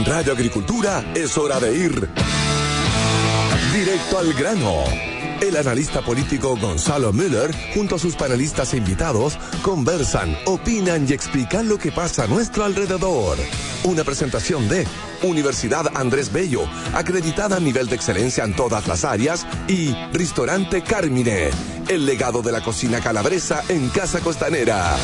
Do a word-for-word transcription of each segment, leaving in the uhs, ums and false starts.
En Radio Agricultura es hora de ir directo al grano. El analista político Gonzalo Müller, junto a sus panelistas e invitados, conversan, opinan y explican lo que pasa a nuestro alrededor. Una presentación de Universidad Andrés Bello, acreditada a nivel de excelencia en todas las áreas, y Ristorante Carmine, el legado de la cocina calabresa en Casa Costanera.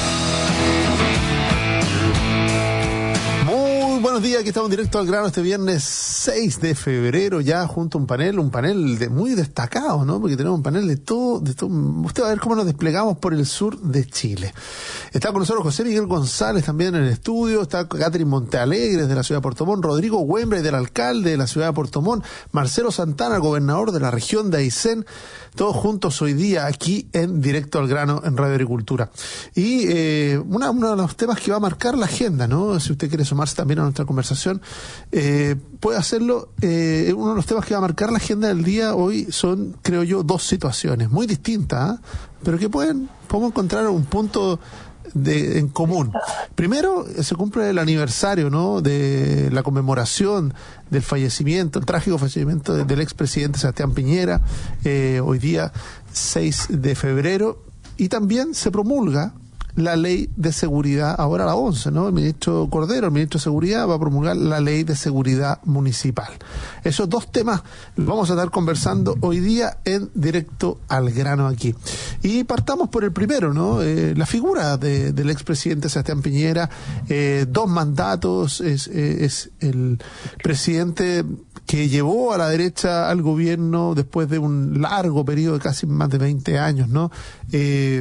Buenos días, aquí estamos directo al grano este viernes seis de febrero, ya junto a un panel, un panel de, muy destacado, ¿no? Porque tenemos un panel de todo, de todo. Usted va a ver cómo nos desplegamos por el sur de Chile. Está con nosotros José Miguel González también en el estudio, está Catherine Montealegre de la ciudad de Puerto Montt, Rodrigo Wembray del alcalde de la ciudad de Puerto Montt, Marcelo Santana, gobernador de la región de Aysén, todos juntos hoy día aquí en Directo al Grano en Radio Agricultura. Y eh, una, uno de los temas que va a marcar la agenda, ¿no? Si usted quiere sumarse también a nuestra conversación, eh, puede hacerlo. Eh, uno de los temas que va a marcar la agenda del día hoy son, creo yo, dos situaciones muy distintas, ¿eh? Pero que pueden, podemos encontrar un punto de, en común. Primero, se cumple el aniversario, ¿no?, de la conmemoración del fallecimiento, el trágico fallecimiento de, del expresidente Sebastián Piñera, eh, hoy día seis de febrero, y también se promulga la ley de seguridad, ahora la once, ¿no? El ministro Cordero, el ministro de Seguridad, va a promulgar la ley de seguridad municipal. Esos dos temas los vamos a estar conversando hoy día en Directo al Grano aquí. Y partamos por el primero, ¿no? Eh, la figura de, del expresidente Sebastián Piñera, eh, dos mandatos, es, eh, es el presidente que llevó a la derecha al gobierno después de un largo periodo de casi más de veinte años, ¿no? Eh,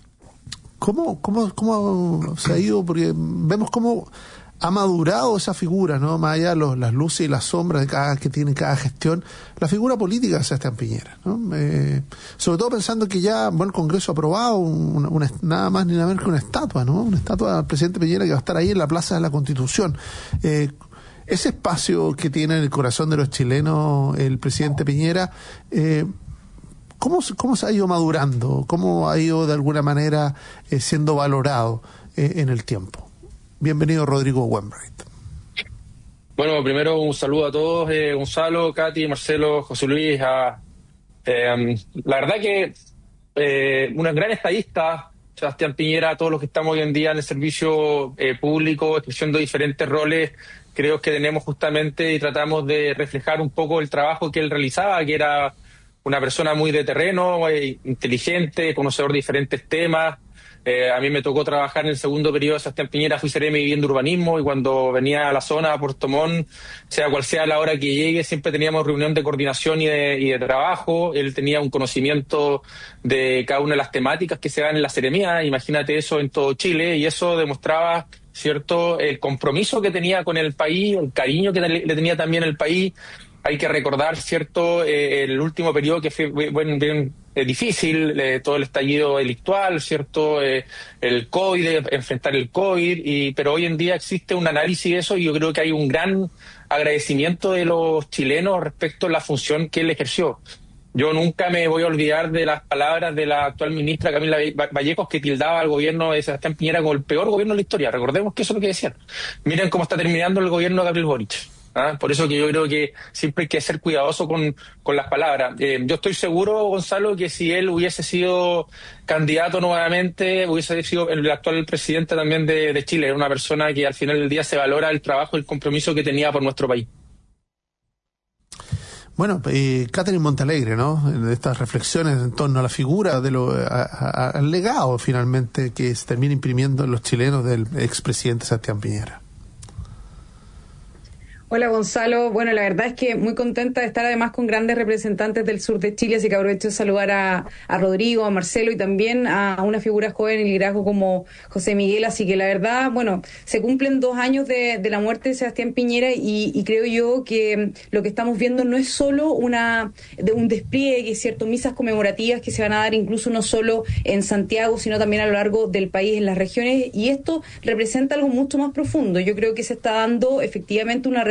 ¿Cómo, cómo, cómo se ha ido? Porque vemos cómo ha madurado esa figura, ¿no? Más allá de los, las luces y las sombras de cada, que tiene cada gestión, la figura política de Sebastián Piñera, ¿no? Eh, sobre todo pensando que ya, bueno, el Congreso ha aprobado una, una, nada más ni nada menos que una estatua, ¿no? Una estatua del presidente Piñera que va a estar ahí en la Plaza de la Constitución. Eh, ese espacio que tiene en el corazón de los chilenos el presidente Piñera, eh, ¿Cómo, ¿Cómo se ha ido madurando? ¿Cómo ha ido de alguna manera eh, siendo valorado eh, en el tiempo? Bienvenido, Rodrigo Wembray. Bueno, primero un saludo a todos, eh, Gonzalo, Katy, Marcelo, José Luis. A, eh, la verdad que eh, un gran estadista, Sebastián Piñera, todos los que estamos hoy en día en el servicio eh, público, ejerciendo diferentes roles, creo que tenemos justamente y tratamos de reflejar un poco el trabajo que él realizaba, que era una persona muy de terreno, eh, inteligente, conocedor de diferentes temas. Eh, a mí me tocó trabajar en el segundo periodo de Sebastián Piñera, fui seremi de vivienda y urbanismo, y cuando venía a la zona, a Puerto Montt, sea cual sea la hora que llegue, siempre teníamos reunión de coordinación y de, y de trabajo. Él tenía un conocimiento de cada una de las temáticas que se dan en la seremía, imagínate eso en todo Chile, y eso demostraba, ¿cierto?, el compromiso que tenía con el país, el cariño que le tenía también el país. Hay que recordar, ¿cierto?, eh, el último periodo que fue bueno, bien eh, difícil, eh, todo el estallido delictual, ¿cierto?, eh, el COVID, enfrentar el COVID, y, pero hoy en día existe un análisis de eso y yo creo que hay un gran agradecimiento de los chilenos respecto a la función que él ejerció. Yo nunca me voy a olvidar de las palabras de la actual ministra Camila Vallejos, que tildaba al gobierno de Sebastián Piñera como el peor gobierno de la historia. Recordemos que eso es lo que decían. Miren cómo está terminando el gobierno de Gabriel Boric. ¿Ah? Por eso que yo creo que siempre hay que ser cuidadoso con, con las palabras. Eh, yo estoy seguro, Gonzalo, que si él hubiese sido candidato nuevamente, hubiese sido el actual presidente también de, de Chile. Era una persona que al final del día se valora el trabajo y el compromiso que tenía por nuestro país. Bueno, eh, Catherine Montealegre, ¿no?, de estas reflexiones en torno a la figura, de lo, a, a, al legado finalmente que se termina imprimiendo en los chilenos del expresidente Sebastián Piñera. Hola, Gonzalo. Bueno, la verdad es que muy contenta de estar además con grandes representantes del sur de Chile, así que aprovecho de saludar a, a Rodrigo, a Marcelo y también a una figura joven en liderazgo como José Miguel, así que la verdad, bueno, se cumplen dos años de, de la muerte de Sebastián Piñera y, y creo yo que lo que estamos viendo no es solo una de un despliegue, cierto, misas conmemorativas que se van a dar incluso no solo en Santiago, sino también a lo largo del país, en las regiones, y esto representa algo mucho más profundo. Yo creo que se está dando efectivamente una revolución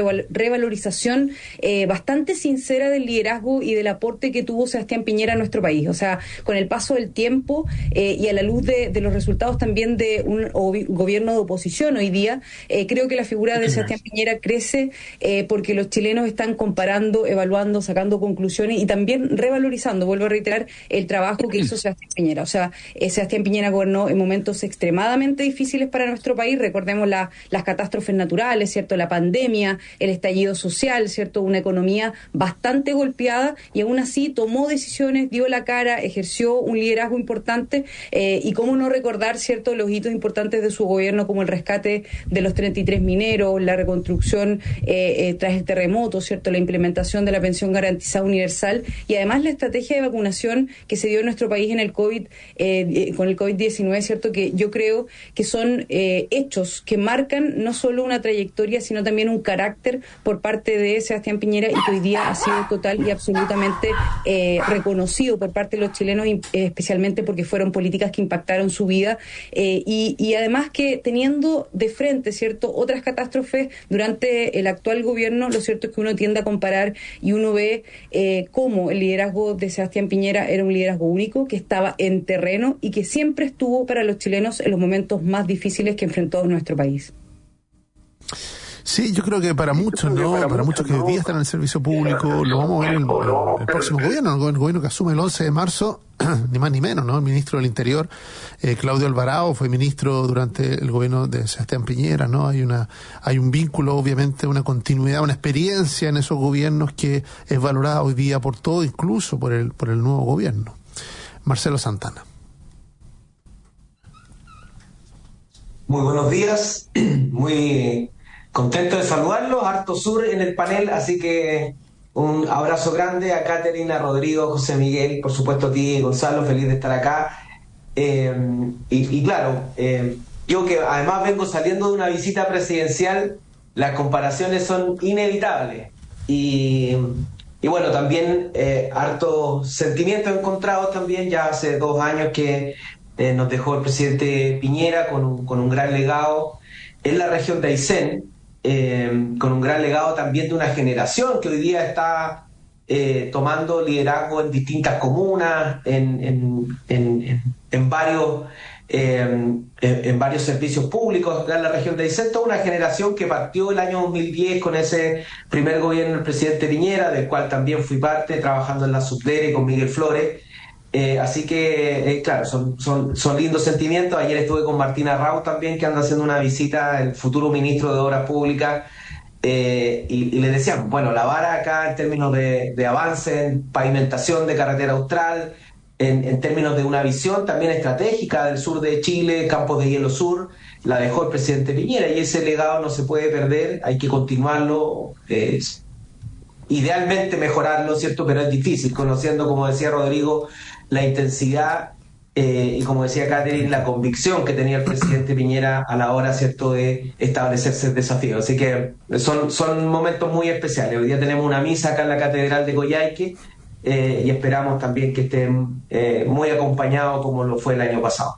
revalorización eh, bastante sincera del liderazgo y del aporte que tuvo Sebastián Piñera a nuestro país. O sea, con el paso del tiempo eh, y a la luz de, de los resultados también de un gobierno de oposición hoy día, eh, creo que la figura de Sebastián Piñera crece eh, porque los chilenos están comparando, evaluando, sacando conclusiones y también revalorizando, vuelvo a reiterar, el trabajo que hizo Sebastián Piñera. O sea, eh, Sebastián Piñera gobernó en momentos extremadamente difíciles para nuestro país. Recordemos la, las catástrofes naturales, ¿cierto? La pandemia, el estallido social, ¿cierto? Una economía bastante golpeada y aún así tomó decisiones, dio la cara, ejerció un liderazgo importante eh, y cómo no recordar, ¿cierto?, los hitos importantes de su gobierno como el rescate de los treinta y tres mineros, la reconstrucción eh, eh, tras el terremoto, ¿cierto?, la implementación de la pensión garantizada universal y además la estrategia de vacunación que se dio en nuestro país en el COVID, eh, con el COVID diecinueve, ¿cierto?, que yo creo que son eh, hechos que marcan no solo una trayectoria, sino también un carácter por parte de Sebastián Piñera y que hoy día ha sido total y absolutamente eh, reconocido por parte de los chilenos, especialmente porque fueron políticas que impactaron su vida eh, y, y además que teniendo de frente, ¿cierto?, otras catástrofes durante el actual gobierno, lo cierto es que uno tiende a comparar y uno ve eh, cómo el liderazgo de Sebastián Piñera era un liderazgo único, que estaba en terreno y que siempre estuvo para los chilenos en los momentos más difíciles que enfrentó nuestro país. Sí, yo creo que para muchos, ¿no? Para, para muchos que hoy día están en el servicio público, lo vamos a ver en el, el, el próximo gobierno, el gobierno que asume el once de marzo, ni más ni menos, ¿no? El ministro del Interior, eh, Claudio Alvarado, fue ministro durante el gobierno de Sebastián Piñera, ¿no? Hay una, hay un vínculo, obviamente, una continuidad, una experiencia en esos gobiernos que es valorada hoy día por todo, incluso por el, por el nuevo gobierno. Marcelo Santana. Muy buenos días, muy contento de saludarlos, harto sur en el panel, así que un abrazo grande a Catherine, a Rodrigo, José Miguel, por supuesto a ti, Gonzalo, feliz de estar acá. Eh, y, y claro, eh, yo que además vengo saliendo de una visita presidencial, las comparaciones son inevitables. Y, y bueno, también eh, harto sentimientos encontrados también, ya hace dos años que eh, nos dejó el presidente Piñera con un, con un gran legado en la región de Aysén. Eh, con un gran legado también de una generación que hoy día está eh, tomando liderazgo en distintas comunas, en, en, en, en, en varios eh, en, en varios servicios públicos en la región de Aysén, toda una generación que partió el año dos mil diez con ese primer gobierno del presidente Piñera, del cual también fui parte, trabajando en la Subdere con Miguel Flores. Eh, así que, eh, claro, son, son, son lindos sentimientos. Ayer estuve con Martina Raúl también, que anda haciendo una visita, el futuro ministro de Obras Públicas, eh, y, y le decíamos, bueno, la vara acá en términos de, de avance en pavimentación de carretera austral, en, en términos de una visión también estratégica del sur de Chile, Campos de Hielo Sur, la dejó el presidente Piñera, y ese legado no se puede perder, hay que continuarlo, eh, idealmente mejorarlo, ¿cierto? Pero es difícil, conociendo, como decía Rodrigo, la intensidad eh, y, como decía Catherine, la convicción que tenía el presidente Piñera a la hora, ¿cierto?, de establecerse el desafío. Así que son, son momentos muy especiales. Hoy día tenemos una misa acá en la Catedral de Coyhaique eh, y esperamos también que estén eh, muy acompañados como lo fue el año pasado.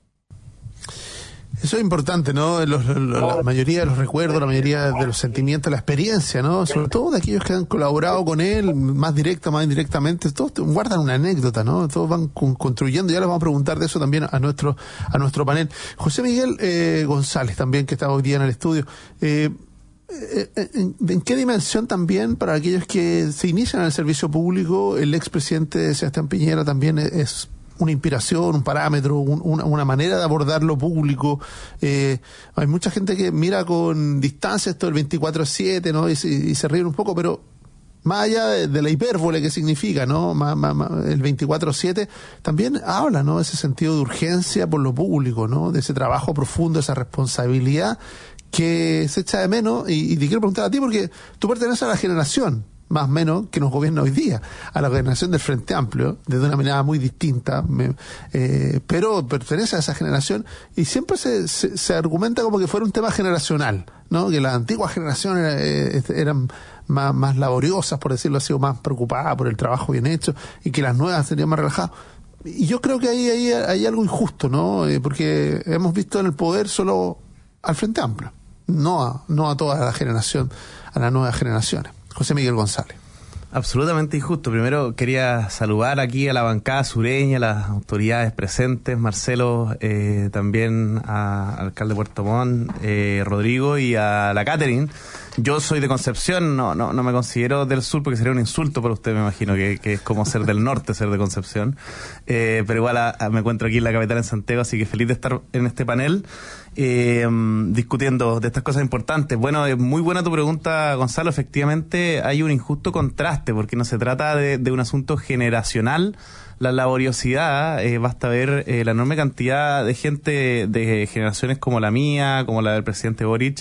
Eso es importante, ¿no? Los, los, la mayoría de los recuerdos, la mayoría de los sentimientos, la experiencia, ¿no? Sobre todo de aquellos que han colaborado con él, más directa, más indirectamente, todos guardan una anécdota, ¿no? Todos van con, construyendo, ya les vamos a preguntar de eso también a nuestro a nuestro panel. José Miguel eh, González también, que está hoy día en el estudio. Eh, ¿En, ¿En qué dimensión también, para aquellos que se inician en el servicio público, el expresidente Sebastián Piñera también es, es una inspiración, un parámetro, un, una, una manera de abordar lo público? Eh, hay mucha gente que mira con distancia esto del veinticuatro siete, ¿no? Y, y se ríen un poco, pero más allá de, de la hipérbole que significa, ¿no? Más, más, más, el veinticuatro siete también habla, ¿no?, de ese sentido de urgencia por lo público, ¿no?, de ese trabajo profundo, esa responsabilidad que se echa de menos. Y, y te quiero preguntar a ti, porque tú perteneces a la generación más o menos que nos gobierna hoy día, a la gobernación del Frente Amplio, desde una manera muy distinta, me, eh, pero pertenece a esa generación, y siempre se, se, se argumenta como que fuera un tema generacional, ¿no? Que las antiguas generaciones eh, eran más, más laboriosas, por decirlo así, o más preocupadas por el trabajo bien hecho, y que las nuevas serían más relajadas. Y yo creo que ahí hay, hay algo injusto, ¿no? Eh, porque hemos visto en el poder solo al Frente Amplio, no a, no a toda la generación, a las nuevas generaciones. José Miguel González. Absolutamente injusto. Primero quería saludar aquí a la bancada sureña, a las autoridades presentes, Marcelo, eh, también al alcalde de Puerto Montt, eh, Rodrigo, y a la Catherine. Yo soy de Concepción, no, no, no me considero del sur porque sería un insulto para usted, me imagino, que, que es como ser del norte, ser de Concepción. Eh, pero igual a, a, me encuentro aquí en la capital, en Santiago, así que feliz de estar en este panel eh, discutiendo de estas cosas importantes. Bueno, es muy buena tu pregunta, Gonzalo. Efectivamente hay un injusto contraste porque no se trata de, de un asunto generacional. La laboriosidad, eh, basta ver eh, la enorme cantidad de gente de generaciones como la mía, como la del presidente Boric,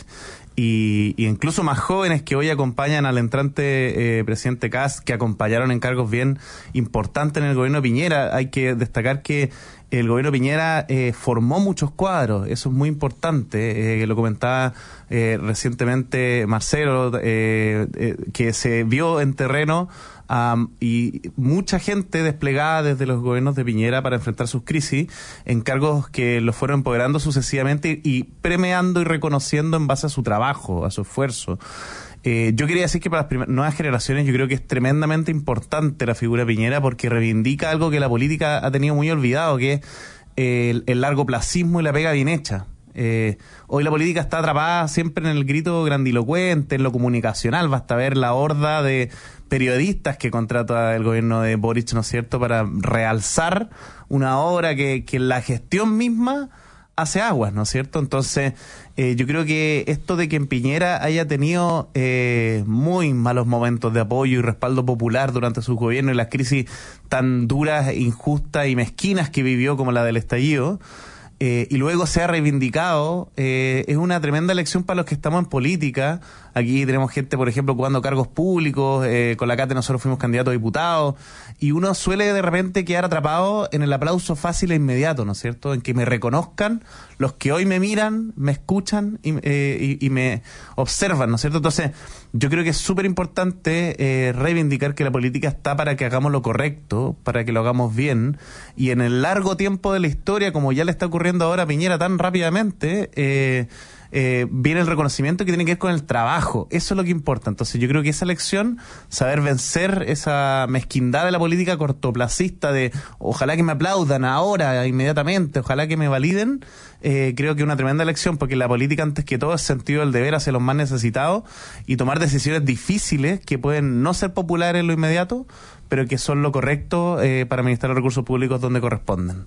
y, y incluso más jóvenes que hoy acompañan al entrante eh, presidente Kast, que acompañaron en cargos bien importantes en el gobierno de Piñera. Hay que destacar que el gobierno de Piñera eh, formó muchos cuadros, eso es muy importante, eh, lo comentaba eh, recientemente Marcelo, eh, eh, que se vio en terreno Um, y mucha gente desplegada desde los gobiernos de Piñera para enfrentar sus crisis en cargos que los fueron empoderando sucesivamente y premiando y reconociendo en base a su trabajo, a su esfuerzo. Eh, yo quería decir que para las primeras, nuevas generaciones yo creo que es tremendamente importante la figura de Piñera porque reivindica algo que la política ha tenido muy olvidado, que es el, el largoplacismo y la pega bien hecha. Eh, hoy la política está atrapada siempre en el grito grandilocuente, en lo comunicacional. Basta ver la horda de periodistas que contrata el gobierno de Boric, ¿no es cierto?, para realzar una obra que, que la gestión misma hace aguas, ¿no es cierto? Entonces, eh, yo creo que esto de que en Piñera haya tenido eh, muy malos momentos de apoyo y respaldo popular durante su gobierno y las crisis tan duras, injustas y mezquinas que vivió como la del estallido, Eh, y luego se ha reivindicado, eh, es una tremenda lección para los que estamos en política. Aquí tenemos gente, por ejemplo, ocupando cargos públicos, eh, con la Cate nosotros fuimos candidatos a diputados, y uno suele de repente quedar atrapado en el aplauso fácil e inmediato, ¿no es cierto?, en que me reconozcan los que hoy me miran, me escuchan y, eh, y, y me observan, ¿no es cierto? Entonces, yo creo que es súper importante eh, reivindicar que la política está para que hagamos lo correcto, para que lo hagamos bien, y en el largo tiempo de la historia, como ya le está ocurriendo ahora a Piñera tan rápidamente, eh, eh, viene el reconocimiento que tiene que ver con el trabajo. Eso es lo que importa. Entonces yo creo que esa lección, saber vencer esa mezquindad de la política cortoplacista de ojalá que me aplaudan ahora, inmediatamente, ojalá que me validen, eh, creo que es una tremenda lección, porque la política antes que todo es sentido del deber hacia los más necesitados y tomar decisiones difíciles que pueden no ser populares en lo inmediato, pero que son lo correcto eh, para administrar los recursos públicos donde corresponden.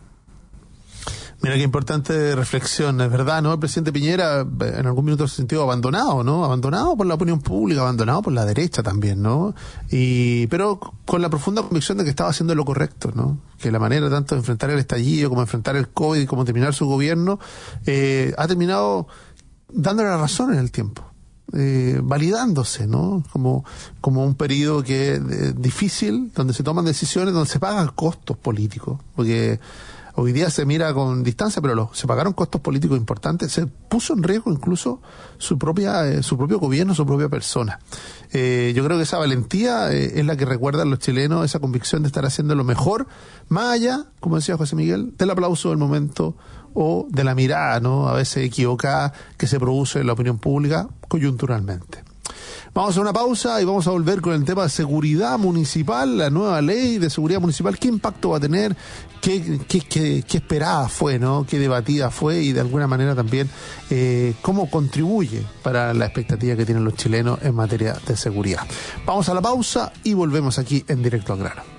Mira qué importante reflexión, es verdad, ¿no? El presidente Piñera en algún minuto se sintió abandonado, ¿no? Abandonado por la opinión pública, abandonado por la derecha también, ¿no? Y pero con la profunda convicción de que estaba haciendo lo correcto, ¿no? Que la manera tanto de enfrentar el estallido, como enfrentar el COVID, como terminar su gobierno, eh, ha terminado dándole la razón en el tiempo. Eh, validándose, ¿no? Como, como un periodo que es eh, difícil, donde se toman decisiones, donde se pagan costos políticos, porque hoy día se mira con distancia, pero lo, se pagaron costos políticos importantes, se puso en riesgo incluso su propia eh, su propio gobierno, su propia persona. Eh, yo creo que esa valentía eh, es la que recuerdan los chilenos, esa convicción de estar haciendo lo mejor, más allá, como decía José Miguel, del aplauso del momento o de la mirada, ¿no?, a veces equivocada que se produce en la opinión pública coyunturalmente. Vamos a una pausa y vamos a volver con el tema de seguridad municipal, la nueva ley de seguridad municipal. ¿Qué impacto va a tener? ¿Qué, qué, qué, qué esperada fue, ¿no? ¿Qué debatida fue? Y de alguna manera también eh, cómo contribuye para la expectativa que tienen los chilenos en materia de seguridad. Vamos a la pausa y volvemos aquí en Directo al Grano.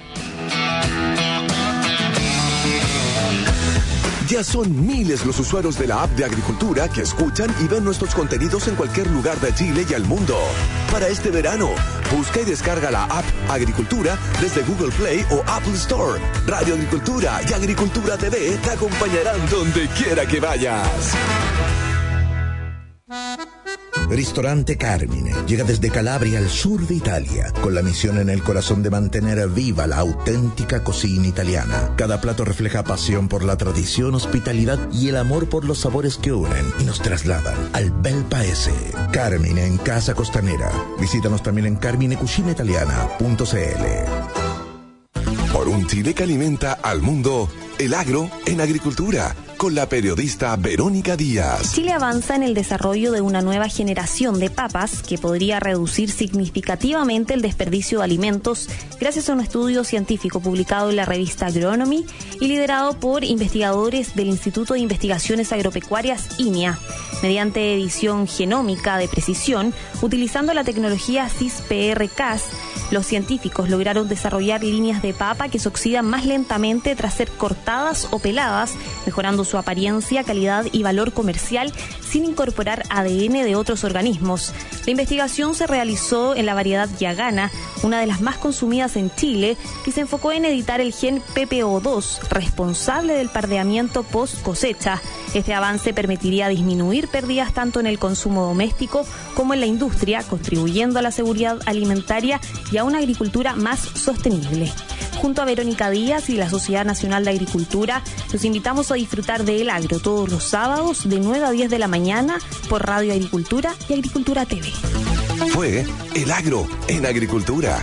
Ya son miles los usuarios de la app de Agricultura que escuchan y ven nuestros contenidos en cualquier lugar de Chile y al mundo. Para este verano, busca y descarga la app Agricultura desde Google Play o Apple Store. Radio Agricultura y Agricultura T V te acompañarán donde quiera que vayas. Ristorante Carmine llega desde Calabria al sur de Italia, con la misión en el corazón de mantener viva la auténtica cocina italiana. Cada plato refleja pasión por la tradición, hospitalidad y el amor por los sabores que unen y nos trasladan al bel paese. Carmine en Casa Costanera. Visítanos también en carmine cucina italiana punto c l. Por un Chile que alimenta al mundo, el agro en agricultura, con la periodista Verónica Díaz. Chile avanza en el desarrollo de una nueva generación de papas que podría reducir significativamente el desperdicio de alimentos gracias a un estudio científico publicado en la revista Agronomy y liderado por investigadores del Instituto de Investigaciones Agropecuarias I N I A. Mediante edición genómica de precisión, utilizando la tecnología CISPR-Cas, los científicos lograron desarrollar líneas de papa que se oxidan más lentamente tras ser cortadas o peladas, mejorando su apariencia, calidad y valor comercial sin incorporar A D N de otros organismos. La investigación se realizó en la variedad Yagana, una de las más consumidas en Chile, y se enfocó en editar el gen P P O dos, responsable del pardeamiento post cosecha. Este avance permitiría disminuir pérdidas tanto en el consumo doméstico como en la industria, contribuyendo a la seguridad alimentaria y a una agricultura más sostenible. Junto a Verónica Díaz y la Sociedad Nacional de Agricultura, los invitamos a disfrutar de El Agro todos los sábados de nueve a diez de la mañana por Radio Agricultura y Agricultura T V. Fue El Agro en Agricultura.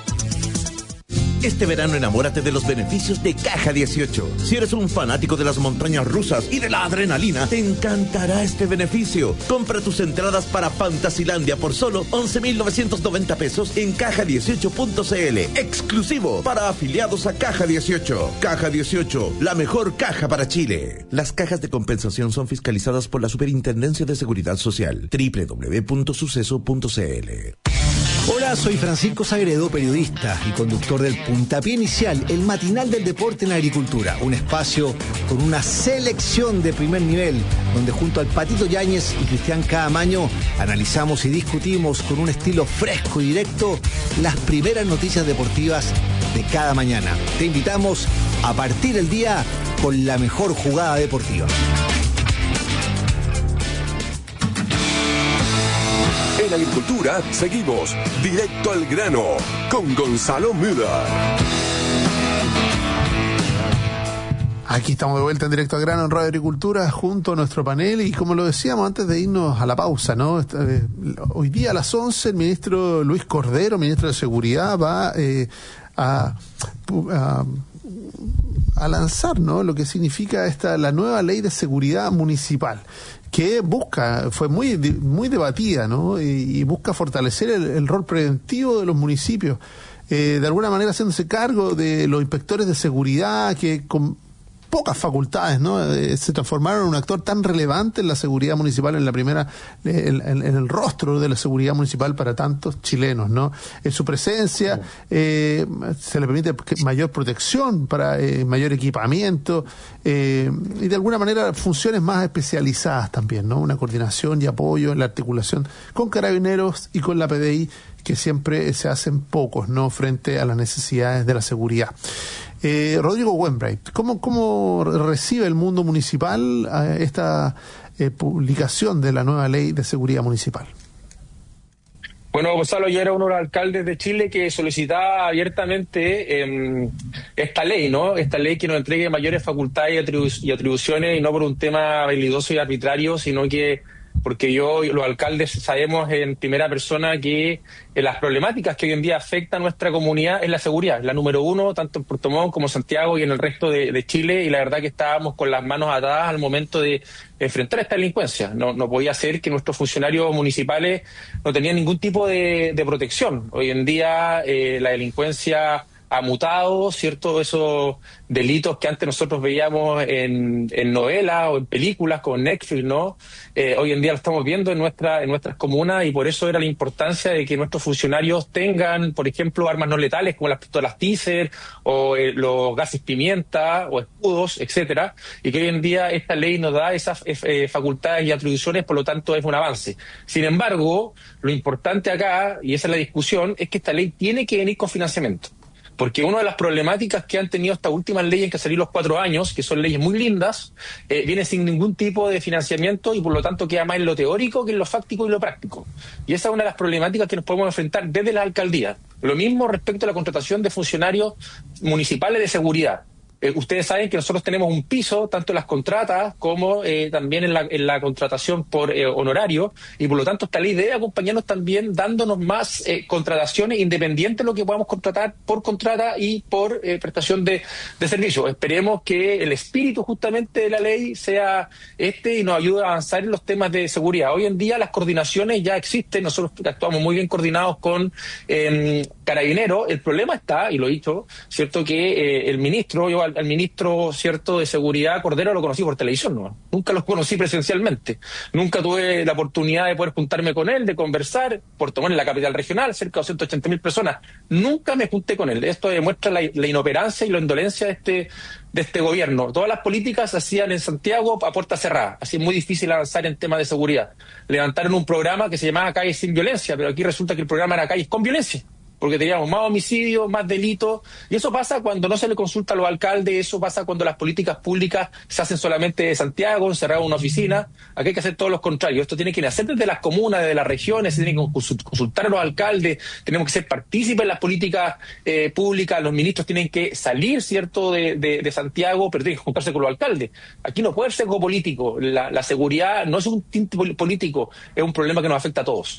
Este verano enamórate de los beneficios de Caja dieciocho. Si eres un fanático de las montañas rusas y de la adrenalina, te encantará este beneficio. Compra tus entradas para Fantasilandia por solo once mil novecientos noventa pesos en caja dieciocho punto c l. Exclusivo para afiliados a Caja dieciocho. Caja dieciocho, la mejor caja para Chile. Las cajas de compensación son fiscalizadas por la Superintendencia de Seguridad Social. doble u doble u doble u punto suceso punto c l. Hola, soy Francisco Sagredo, periodista y conductor del Puntapié Inicial, el matinal del deporte en la agricultura. Un espacio con una selección de primer nivel, donde junto al Patito Yáñez y Cristian Caamaño analizamos y discutimos con un estilo fresco y directo las primeras noticias deportivas de cada mañana. Te invitamos a partir el día con la mejor jugada deportiva. En Agricultura seguimos directo al grano con Gonzalo Müller. Aquí estamos de vuelta en Directo al Grano en Radio Agricultura junto a nuestro panel y como lo decíamos antes de irnos a la pausa, ¿no? Eh, hoy día a las once el ministro Luis Cordero, ministro de Seguridad, va eh, a, a a lanzar, ¿no?, lo que significa esta la nueva ley de seguridad municipal, que busca, fue muy muy debatida, ¿no?, y, y busca fortalecer el, el rol preventivo de los municipios, eh, de alguna manera haciéndose cargo de los inspectores de seguridad que con pocas facultades, ¿no?, eh, se transformaron en un actor tan relevante en la seguridad municipal, en la primera, en, en, en el rostro de la seguridad municipal para tantos chilenos, ¿no? En su presencia eh, se le permite mayor protección, para eh, mayor equipamiento eh, y de alguna manera funciones más especializadas también, ¿no? Una coordinación y apoyo en la articulación con Carabineros y con la P D I, que siempre se hacen pocos, ¿no?, frente a las necesidades de la seguridad. Eh, Rodrigo Wenbright, ¿cómo, ¿cómo recibe el mundo municipal eh, esta eh, publicación de la nueva ley de seguridad municipal? Bueno, Gonzalo, yo era uno de los alcaldes de Chile que solicitaba abiertamente eh, esta ley, ¿no? Esta ley que nos entregue mayores facultades y, atribu- y atribuciones, y no por un tema habilidoso y arbitrario, sino que porque yo y los alcaldes sabemos en primera persona que eh, las problemáticas que hoy en día afectan a nuestra comunidad es la seguridad, la número uno, tanto en Puerto Montt como Santiago y en el resto de, de Chile, y la verdad que estábamos con las manos atadas al momento de enfrentar esta delincuencia. No, no podía ser que nuestros funcionarios municipales no tenían ningún tipo de, de protección. Hoy en día eh, la delincuencia ha mutado, ¿cierto? Esos delitos que antes nosotros veíamos en, en novelas o en películas como Netflix, ¿no? Eh, hoy en día lo estamos viendo en nuestra en nuestras comunas, y por eso era la importancia de que nuestros funcionarios tengan, por ejemplo, armas no letales como las pistolas Taser o eh, los gases pimienta o escudos, etcétera, y que hoy en día esta ley nos da esas eh, facultades y atribuciones, por lo tanto es un avance. Sin embargo, lo importante acá, y esa es la discusión, es que esta ley tiene que venir con financiamiento. Porque una de las problemáticas que han tenido estas últimas leyes que salieron los cuatro años, que son leyes muy lindas, eh, viene sin ningún tipo de financiamiento y por lo tanto queda más en lo teórico que en lo fáctico y lo práctico. Y esa es una de las problemáticas que nos podemos enfrentar desde la alcaldía. Lo mismo respecto a la contratación de funcionarios municipales de seguridad. Eh, ustedes saben que nosotros tenemos un piso, tanto en las contratas como eh, también en la, en la contratación por eh, honorario, y por lo tanto esta ley debe acompañarnos también dándonos más eh, contrataciones independientes de lo que podamos contratar por contrata y por eh, prestación de, de servicios. Esperemos que el espíritu justamente de la ley sea este y nos ayude a avanzar en los temas de seguridad. Hoy en día las coordinaciones ya existen, nosotros actuamos muy bien coordinados con eh, Carabineros. El problema está, y lo he dicho, cierto, que eh, el ministro, yo al, al ministro, cierto, de Seguridad, Cordero, lo conocí por televisión, ¿no? Nunca lo conocí presencialmente, nunca tuve la oportunidad de poder juntarme con él, de conversar. Puerto Montt, en la capital regional, cerca de doscientas ochenta mil personas, nunca me junté con él. Esto demuestra la, la inoperancia y la indolencia de este de este gobierno. Todas las políticas se hacían en Santiago a puerta cerrada, así es muy difícil avanzar en temas de seguridad. Levantaron un programa que se llamaba Calles sin Violencia, pero aquí resulta que el programa era Calles con Violencia, porque teníamos más homicidios, más delitos, y eso pasa cuando no se le consulta a los alcaldes, eso pasa cuando las políticas públicas se hacen solamente de Santiago, encerrado en una oficina. Aquí hay que hacer todo lo contrario, esto tiene que hacer desde las comunas, desde las regiones, se tiene que consultar a los alcaldes, tenemos que ser partícipes en las políticas eh, públicas, los ministros tienen que salir, cierto, de, de, de Santiago, pero tienen que juntarse con los alcaldes. Aquí no puede ser algo político, la, la seguridad no es un tinte político, es un problema que nos afecta a todos.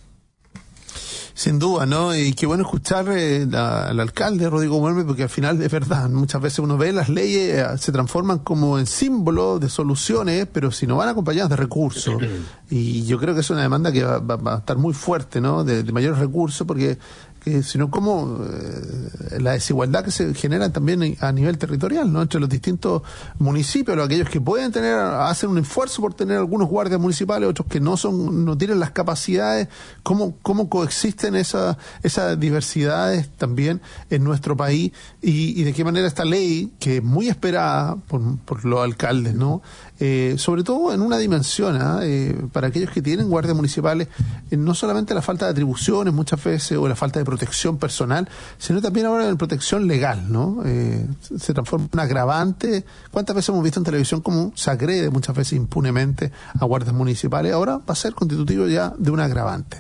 Sin duda, ¿no? Y qué bueno escuchar eh, la, al alcalde Rodrigo Huelme, porque al final es verdad, muchas veces uno ve las leyes, eh, se transforman como en símbolos de soluciones, pero si no van acompañadas de recursos. Y yo creo que es una demanda que va, va, va a estar muy fuerte, ¿no? De, de mayores recursos, porque que sino como eh, la desigualdad que se genera también a nivel territorial, ¿no? Entre los distintos municipios, los aquellos que pueden tener, hacen un esfuerzo por tener algunos guardias municipales, otros que no son, no tienen las capacidades, cómo, cómo coexisten esas esas diversidades también en nuestro país, y, y de qué manera esta ley, que es muy esperada por, por los alcaldes, ¿no? Eh, sobre todo en una dimensión, ¿eh? Eh, para aquellos que tienen guardias municipales, eh, no solamente la falta de atribuciones muchas veces, o la falta de protección personal, sino también ahora en protección legal, ¿no? Eh, se transforma en un agravante. ¿Cuántas veces hemos visto en televisión cómo se agrede muchas veces impunemente a guardias municipales? Ahora va a ser constitutivo ya de un agravante.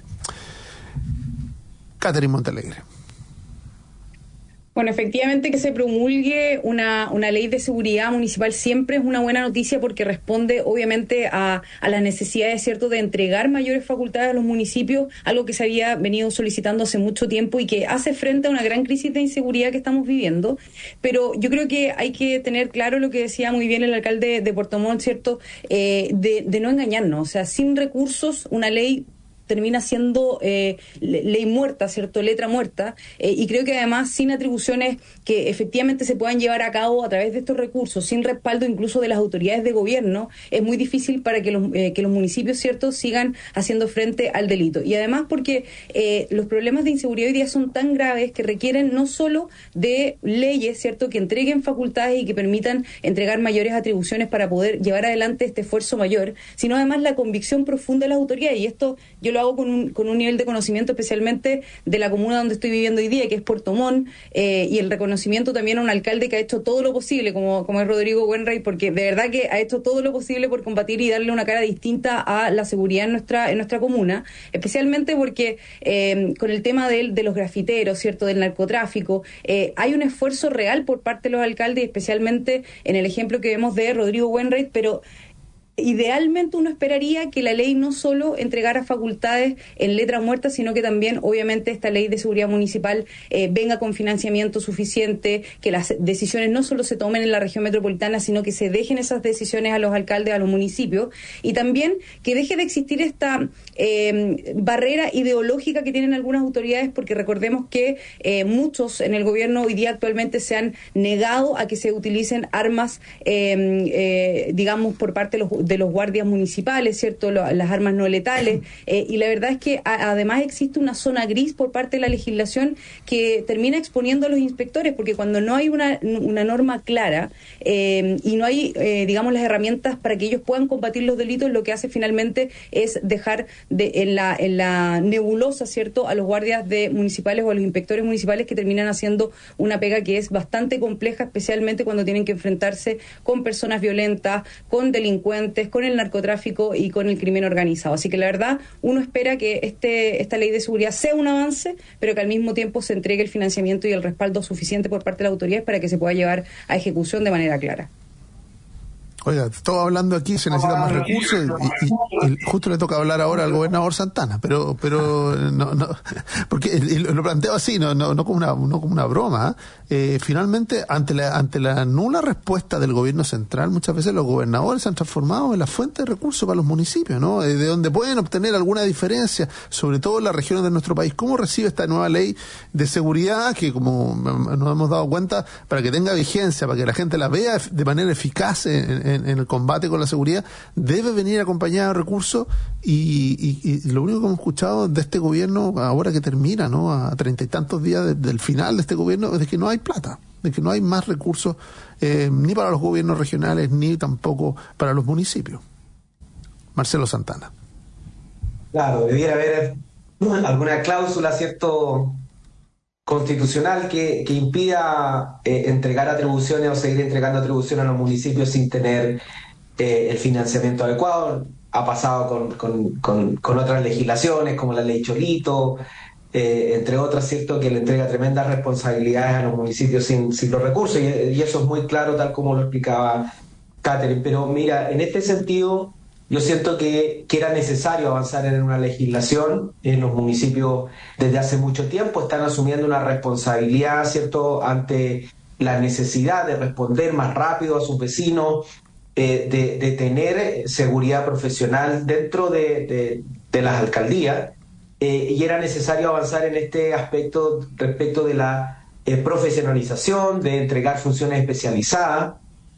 Catherine Montalegre. Bueno, efectivamente que se promulgue una, una ley de seguridad municipal siempre es una buena noticia, porque responde obviamente a, a las necesidades, ¿cierto?, de entregar mayores facultades a los municipios, algo que se había venido solicitando hace mucho tiempo y que hace frente a una gran crisis de inseguridad que estamos viviendo. Pero yo creo que hay que tener claro lo que decía muy bien el alcalde de Puerto Montt, ¿cierto?, eh, de, de no engañarnos. O sea, sin recursos una ley termina siendo eh, ley muerta, ¿cierto?, letra muerta, eh, y creo que además sin atribuciones que efectivamente se puedan llevar a cabo a través de estos recursos, sin respaldo incluso de las autoridades de gobierno, es muy difícil para que los, eh, que los municipios, ¿cierto?, sigan haciendo frente al delito. Y además porque eh, los problemas de inseguridad hoy día son tan graves que requieren no solo de leyes, ¿cierto?, que entreguen facultades y que permitan entregar mayores atribuciones para poder llevar adelante este esfuerzo mayor, sino además la convicción profunda de las autoridades. Y esto yo lo hago con un, con un nivel de conocimiento especialmente de la comuna donde estoy viviendo hoy día, que es Puerto Montt, eh, y el reconocimiento también a un alcalde que ha hecho todo lo posible, como, como es Rodrigo Wainwright, porque de verdad que ha hecho todo lo posible por combatir y darle una cara distinta a la seguridad en nuestra en nuestra comuna, especialmente porque eh, con el tema de, de los grafiteros, ¿cierto?, del narcotráfico, eh, hay un esfuerzo real por parte de los alcaldes, especialmente en el ejemplo que vemos de Rodrigo Wainwright, pero idealmente uno esperaría que la ley no solo entregara facultades en letra muerta, sino que también, obviamente, esta ley de seguridad municipal eh, venga con financiamiento suficiente, que las decisiones no solo se tomen en la región metropolitana, sino que se dejen esas decisiones a los alcaldes, a los municipios, y también que deje de existir esta eh, barrera ideológica que tienen algunas autoridades, porque recordemos que eh, muchos en el gobierno hoy día actualmente se han negado a que se utilicen armas, eh, eh, digamos, por parte de los de los guardias municipales, ¿cierto?, Lo, las armas no letales, eh, y la verdad es que a, además existe una zona gris por parte de la legislación que termina exponiendo a los inspectores, porque cuando no hay una, una norma clara eh, y no hay, eh, digamos, las herramientas para que ellos puedan combatir los delitos, lo que hace finalmente es dejar de, en, la, en la nebulosa, ¿cierto?, a los guardias de municipales o a los inspectores municipales, que terminan haciendo una pega que es bastante compleja, especialmente cuando tienen que enfrentarse con personas violentas, con delincuentes, delincuentes, con el narcotráfico y con el crimen organizado. Así que la verdad, uno espera que este esta ley de seguridad sea un avance, pero que al mismo tiempo se entregue el financiamiento y el respaldo suficiente por parte de las autoridades para que se pueda llevar a ejecución de manera clara. Oiga, estamos hablando aquí, se necesitan más recursos y, y, y justo le toca hablar ahora al gobernador Santana, pero pero no, no porque lo planteo así, no no, no como una no como una broma. Eh, finalmente, ante la ante la nula respuesta del gobierno central, muchas veces los gobernadores se han transformado en la fuente de recursos para los municipios, ¿no? Eh, de donde pueden obtener alguna diferencia, sobre todo en las regiones de nuestro país. ¿Cómo recibe esta nueva ley de seguridad que, como nos hemos dado cuenta, para que tenga vigencia, para que la gente la vea de manera eficaz en, en En, en el combate con la seguridad, debe venir acompañada de recursos y, y, y lo único que hemos escuchado de este gobierno, ahora que termina, ¿no?, a treinta y tantos días de, del final de este gobierno, es de que no hay plata, de que no hay más recursos eh, ni para los gobiernos regionales ni tampoco para los municipios. Marcelo Santana. Claro, debiera haber alguna cláusula, ¿cierto?, constitucional que, que impida eh, entregar atribuciones o seguir entregando atribuciones a los municipios sin tener eh, el financiamiento adecuado. Ha pasado con, con, con, con otras legislaciones como la ley Cholito, eh, entre otras, ¿cierto?, que le entrega tremendas responsabilidades a los municipios sin, sin los recursos, y, y eso es muy claro, tal como lo explicaba Catherine. Pero mira, en este sentido, yo siento que, que era necesario avanzar en una legislación. En los municipios desde hace mucho tiempo están asumiendo una responsabilidad, ¿cierto?, ante la necesidad de responder más rápido a sus vecinos, eh, de, de tener seguridad profesional dentro de, de, de las alcaldías, eh, y era necesario avanzar en este aspecto respecto de la eh, profesionalización, de entregar funciones especializadas.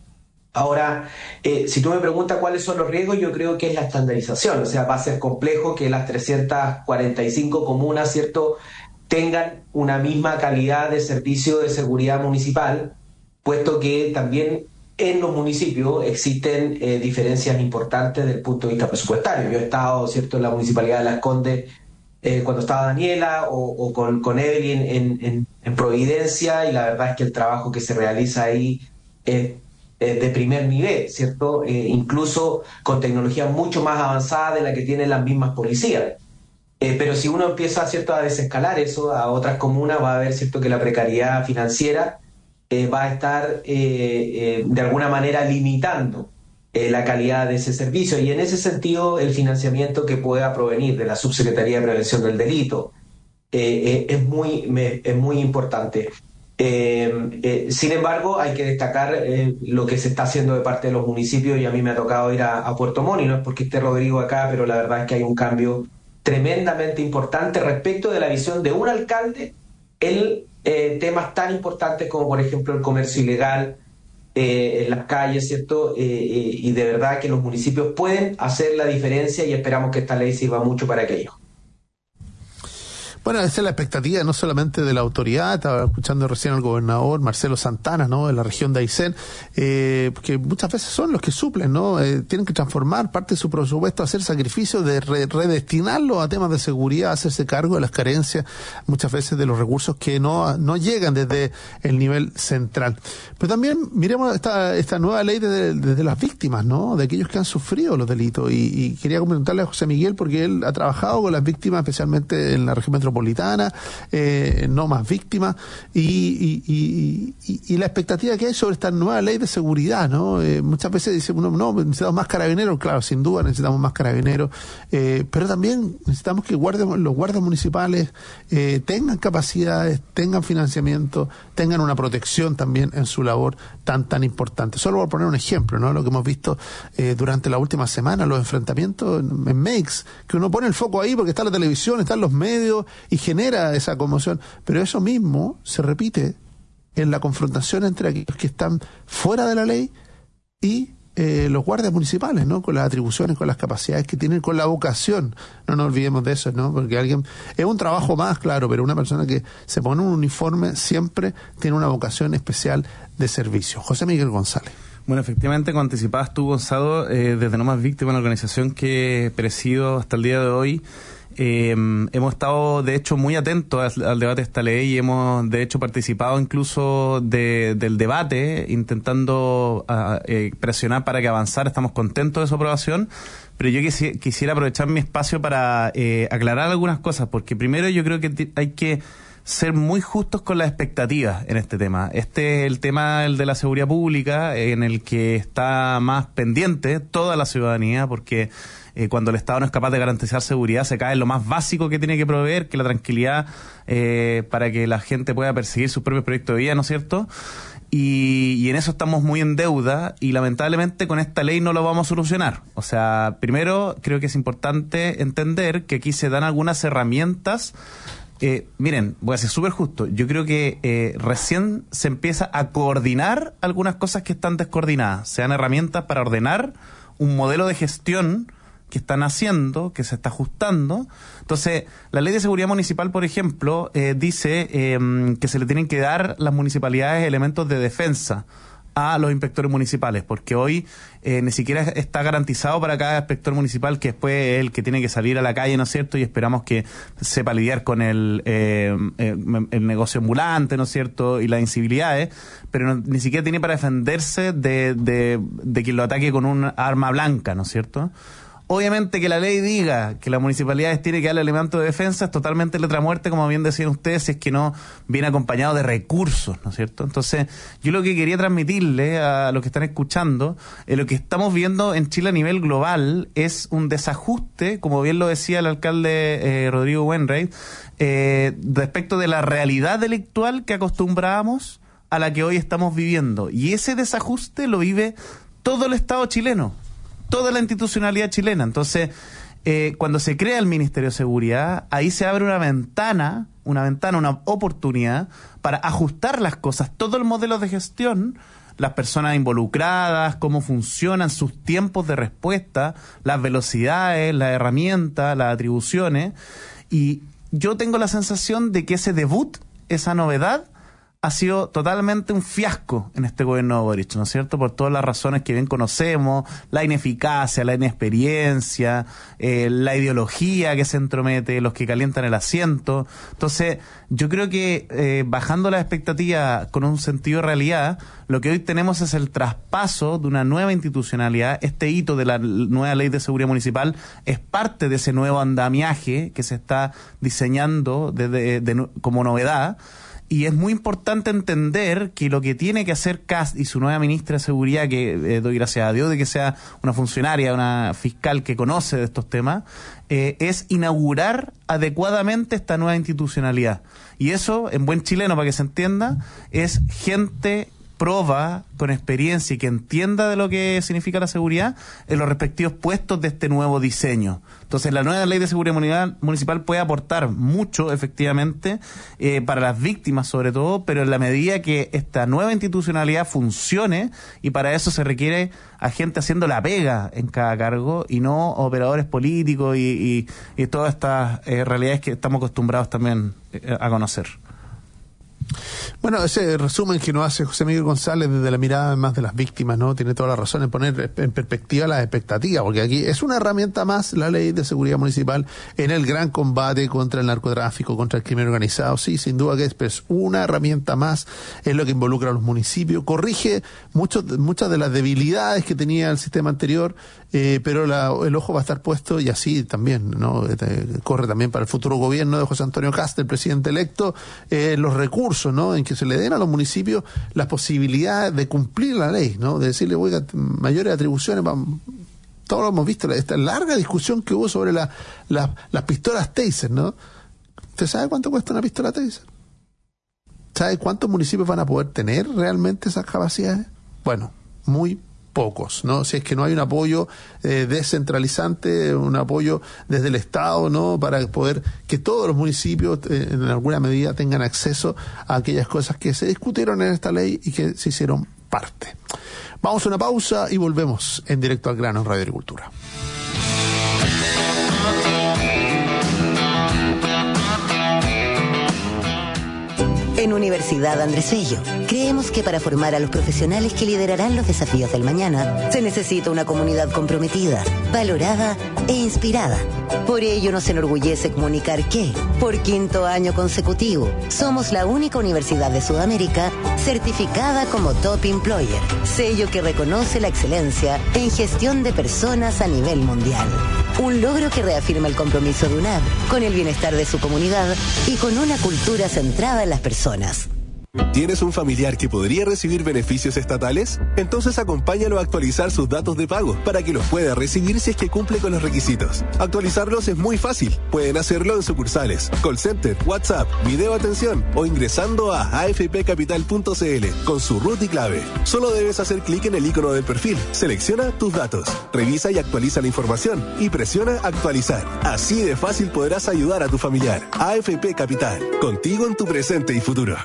Ahora, eh, si tú me preguntas cuáles son los riesgos, yo creo que es la estandarización. O sea, va a ser complejo que las trescientas cuarenta y cinco comunas, ¿cierto?, tengan una misma calidad de servicio de seguridad municipal, puesto que también en los municipios existen eh, diferencias importantes desde el punto de vista presupuestario. Yo he estado, ¿cierto?, en la Municipalidad de Las Condes eh, cuando estaba Daniela o, o con, con Evelyn en, en, en Providencia, y la verdad es que el trabajo que se realiza ahí es de primer nivel, ¿cierto? Eh, incluso con tecnología mucho más avanzada de la que tienen las mismas policías. Eh, pero si uno empieza, ¿cierto?, a desescalar eso a otras comunas, va a ver, ¿cierto?, que la precariedad financiera eh, va a estar eh, eh, de alguna manera limitando eh, la calidad de ese servicio. Y en ese sentido, el financiamiento que pueda provenir de la Subsecretaría de Prevención del Delito eh, eh, es muy, me, es muy importante. Eh, eh, sin embargo, hay que destacar eh, lo que se está haciendo de parte de los municipios, y a mí me ha tocado ir a, a Puerto Montt, y no es porque esté Rodrigo acá, pero la verdad es que hay un cambio tremendamente importante respecto de la visión de un alcalde en eh, temas tan importantes como, por ejemplo, el comercio ilegal eh, en las calles, ¿cierto? Eh, eh, y de verdad que los municipios pueden hacer la diferencia, y esperamos que esta ley sirva mucho para aquello. Bueno, esa es la expectativa no solamente de la autoridad. Estaba escuchando recién al gobernador Marcelo Santana, ¿no?, de la región de Aysén, eh, que muchas veces son los que suplen, ¿no? Eh, tienen que transformar parte de su presupuesto, hacer sacrificios de re redestinarlo a temas de seguridad, hacerse cargo de las carencias, muchas veces de los recursos que no, no llegan desde el nivel central. Pero también miremos esta, esta nueva ley desde de, de las víctimas, ¿no?, de aquellos que han sufrido los delitos. Y, y quería comentarle a José Miguel, porque él ha trabajado con las víctimas, especialmente en la región metropolitana, eh, no más víctimas, y, y, y, y, y la expectativa que hay sobre esta nueva ley de seguridad, ¿no? Eh, muchas veces dice uno, no, necesitamos más carabineros. Claro, sin duda necesitamos más carabineros, eh, pero también necesitamos que guardias, los guardias municipales eh, tengan capacidades, tengan financiamiento, tengan una protección también en su labor tan tan importante. Solo voy a poner un ejemplo, ¿no?, lo que hemos visto eh, durante la última semana, los enfrentamientos en, en Meix, que uno pone el foco ahí porque está la televisión, están los medios, y genera esa conmoción, pero eso mismo se repite en la confrontación entre aquellos que están fuera de la ley y eh, los guardias municipales, ¿no?, con las atribuciones, con las capacidades que tienen, con la vocación. No nos olvidemos de eso, ¿no?, porque alguien es un trabajo más, claro, pero una persona que se pone un uniforme siempre tiene una vocación especial de servicio. José Miguel González. Bueno, efectivamente, como anticipabas tú, Gonzalo, eh, desde No Más Víctimas, la organización que presido hasta el día de hoy, Eh, hemos estado, de hecho, muy atentos al, al debate de esta ley y hemos, de hecho, participado incluso de, del debate, intentando uh, eh, presionar para que avanzara. Estamos contentos de su aprobación, pero yo quisi, quisiera aprovechar mi espacio para eh, aclarar algunas cosas, porque primero yo creo que t- hay que ser muy justos con las expectativas en este tema. Este es el tema el de la seguridad pública, en el que está más pendiente toda la ciudadanía, porque eh, cuando el Estado no es capaz de garantizar seguridad, se cae en lo más básico que tiene que proveer, que es la tranquilidad eh, para que la gente pueda perseguir sus propios proyectos de vida, ¿no es cierto? Y, y en eso estamos muy en deuda, y lamentablemente con esta ley no lo vamos a solucionar. O sea, primero creo que es importante entender que aquí se dan algunas herramientas. Eh, miren, voy a ser súper justo. Yo creo que eh, recién se empieza a coordinar algunas cosas que están descoordinadas. Se dan herramientas para ordenar un modelo de gestión que están haciendo, que se está ajustando. Entonces, la ley de seguridad municipal, por ejemplo, eh, dice eh, que se le tienen que dar las municipalidades elementos de defensa a los inspectores municipales, porque hoy eh, ni siquiera está garantizado para cada inspector municipal, que después es el que tiene que salir a la calle, ¿no es cierto? Y esperamos que sepa lidiar con el, eh, eh, el negocio ambulante, ¿no es cierto? Y las incivilidades, pero no, ni siquiera tiene para defenderse de, de, de quien lo ataque con un arma blanca, ¿no es cierto? Obviamente que la ley diga que las municipalidades tienen que darle elementos de defensa es totalmente letra muerta, como bien decían ustedes, si es que no viene acompañado de recursos, ¿no es cierto? Entonces, yo lo que quería transmitirle a los que están escuchando, eh, lo que estamos viendo en Chile a nivel global es un desajuste, como bien lo decía el alcalde eh, Rodrigo Wainwright, eh, respecto de la realidad delictual que acostumbrábamos a la que hoy estamos viviendo. Y ese desajuste lo vive todo el Estado chileno, toda la institucionalidad chilena. Entonces, eh, cuando se crea el Ministerio de Seguridad, ahí se abre una ventana, una ventana, una oportunidad para ajustar las cosas, todo el modelo de gestión, las personas involucradas, cómo funcionan sus tiempos de respuesta, las velocidades, las herramientas, las atribuciones. Y yo tengo la sensación de que ese debut, esa novedad, ha sido totalmente un fiasco en este gobierno de Boric, ¿no es cierto? Por todas las razones que bien conocemos, la ineficacia, la inexperiencia, eh, la ideología que se entromete, los que calientan el asiento. Entonces, yo creo que eh, bajando las expectativas con un sentido de realidad, lo que hoy tenemos es el traspaso de una nueva institucionalidad. Este hito de la nueva ley de seguridad municipal es parte de ese nuevo andamiaje que se está diseñando de, de, de, como novedad. Y es muy importante entender que lo que tiene que hacer Kast y su nueva ministra de Seguridad, que eh, doy gracias a Dios de que sea una funcionaria, una fiscal que conoce de estos temas, eh, es inaugurar adecuadamente esta nueva institucionalidad. Y eso, en buen chileno, para que se entienda, es gente proba, con experiencia y que entienda de lo que significa la seguridad en los respectivos puestos de este nuevo diseño. Entonces, la nueva ley de seguridad municipal puede aportar mucho, efectivamente, eh, para las víctimas sobre todo, pero en la medida que esta nueva institucionalidad funcione, y para eso se requiere a gente haciendo la pega en cada cargo y no operadores políticos y, y, y todas estas eh, realidades que estamos acostumbrados también eh, a conocer. Bueno, ese resumen que nos hace José Miguel González desde la mirada más de las víctimas, ¿no? Tiene toda la razón en poner en perspectiva las expectativas, porque aquí es una herramienta más la ley de seguridad municipal en el gran combate contra el narcotráfico, contra el crimen organizado. Sí, sin duda que es, pero es una herramienta más, es lo que involucra a los municipios, corrige muchos, muchas de las debilidades que tenía el sistema anterior, eh, pero la, el ojo va a estar puesto, y así también, ¿no? Eh, corre también para el futuro gobierno de José Antonio Kast, el presidente electo, eh, los recursos, ¿no? En que se le den a los municipios las posibilidades de cumplir la ley, ¿no? De decirle, oiga, mayores atribuciones, vamos, todos lo hemos visto, esta larga discusión que hubo sobre la, la, las pistolas Taser, ¿no? ¿Usted sabe cuánto cuesta una pistola Taser? ¿Sabe cuántos municipios van a poder tener realmente esas capacidades? Bueno, muy pocos, ¿no? Si es que no hay un apoyo eh, descentralizante, un apoyo desde el Estado, ¿no? Para poder que todos los municipios eh, en alguna medida tengan acceso a aquellas cosas que se discutieron en esta ley y que se hicieron parte. Vamos a una pausa y volvemos en Directo al Grano en Radio Agricultura. En Universidad Andrés Bello. Creemos que para formar a los profesionales que liderarán los desafíos del mañana, se necesita una comunidad comprometida, valorada e inspirada. Por ello nos enorgullece comunicar que, por quinto año consecutivo, somos la única universidad de Sudamérica certificada como Top Employer, sello que reconoce la excelencia en gestión de personas a nivel mundial. Un logro que reafirma el compromiso de U N A B con el bienestar de su comunidad y con una cultura centrada en las personas. ¿Tienes un familiar que podría recibir beneficios estatales? Entonces acompáñalo a actualizar sus datos de pago para que los pueda recibir si es que cumple con los requisitos. Actualizarlos es muy fácil. Pueden hacerlo en sucursales, call center, WhatsApp, video atención o ingresando a a f p capital punto c l con su root y clave. Solo debes hacer clic en el icono del perfil, selecciona tus datos, revisa y actualiza la información y presiona actualizar. Así de fácil podrás ayudar a tu familiar. A F P Capital, contigo en tu presente y futuro.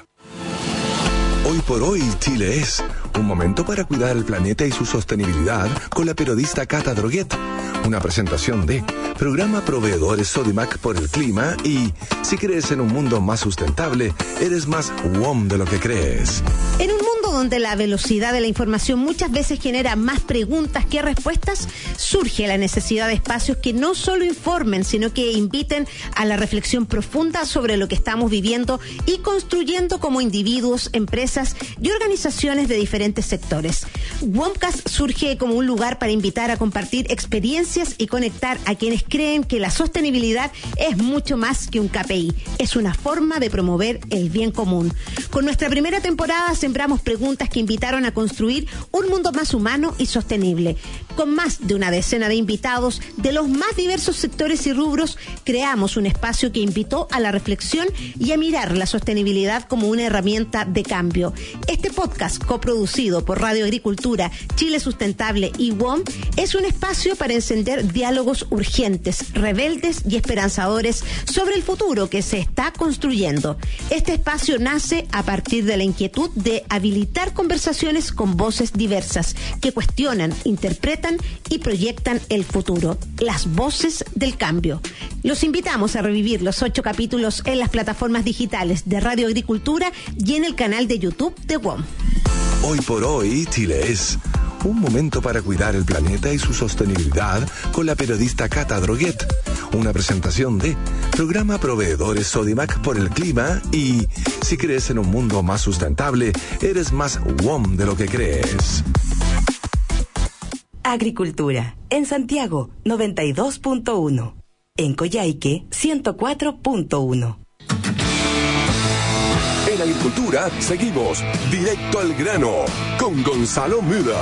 Hoy por hoy, Chile es un momento para cuidar el planeta y su sostenibilidad con la periodista Cata Droguet. Una presentación de Programa Proveedores Sodimac por el Clima y si crees en un mundo más sustentable, eres más W O M de lo que crees. En un mundo donde la velocidad de la información muchas veces genera más preguntas que respuestas, surge la necesidad de espacios que no solo informen, sino que inviten a la reflexión profunda sobre lo que estamos viviendo y construyendo como individuos, empresas y organizaciones de diferentes sectores. WOMcast surge como un lugar para invitar a compartir experiencias y conectar a quienes creen que la sostenibilidad es mucho más que un K P I, es una forma de promover el bien común. Con nuestra primera temporada sembramos preguntas que invitaron a construir un mundo más humano y sostenible. Con más de una decena de invitados de los más diversos sectores y rubros, creamos un espacio que invitó a la reflexión y a mirar la sostenibilidad como una herramienta de cambio. Este podcast, coproducido por Radio Agricultura, Chile Sustentable y W O M, es un espacio para encender diálogos urgentes, rebeldes y esperanzadores sobre el futuro que se está construyendo. Este espacio nace a partir de la inquietud de habilitar conversaciones con voces diversas que cuestionan, interpretan y proyectan el futuro. Las voces del cambio. Los invitamos a revivir los ocho capítulos en las plataformas digitales de Radio Agricultura y en el canal de YouTube de W O M. Hoy por hoy, Chile es un momento para cuidar el planeta y su sostenibilidad con la periodista Cata Droguet. Una presentación de Programa Proveedores Sodimac por el Clima y si crees en un mundo más sustentable, eres más W O M de lo que crees. Agricultura, en Santiago, noventa y dos punto uno. En Coyhaique, ciento cuatro punto uno. En Agricultura seguimos directo al grano con Gonzalo Müller.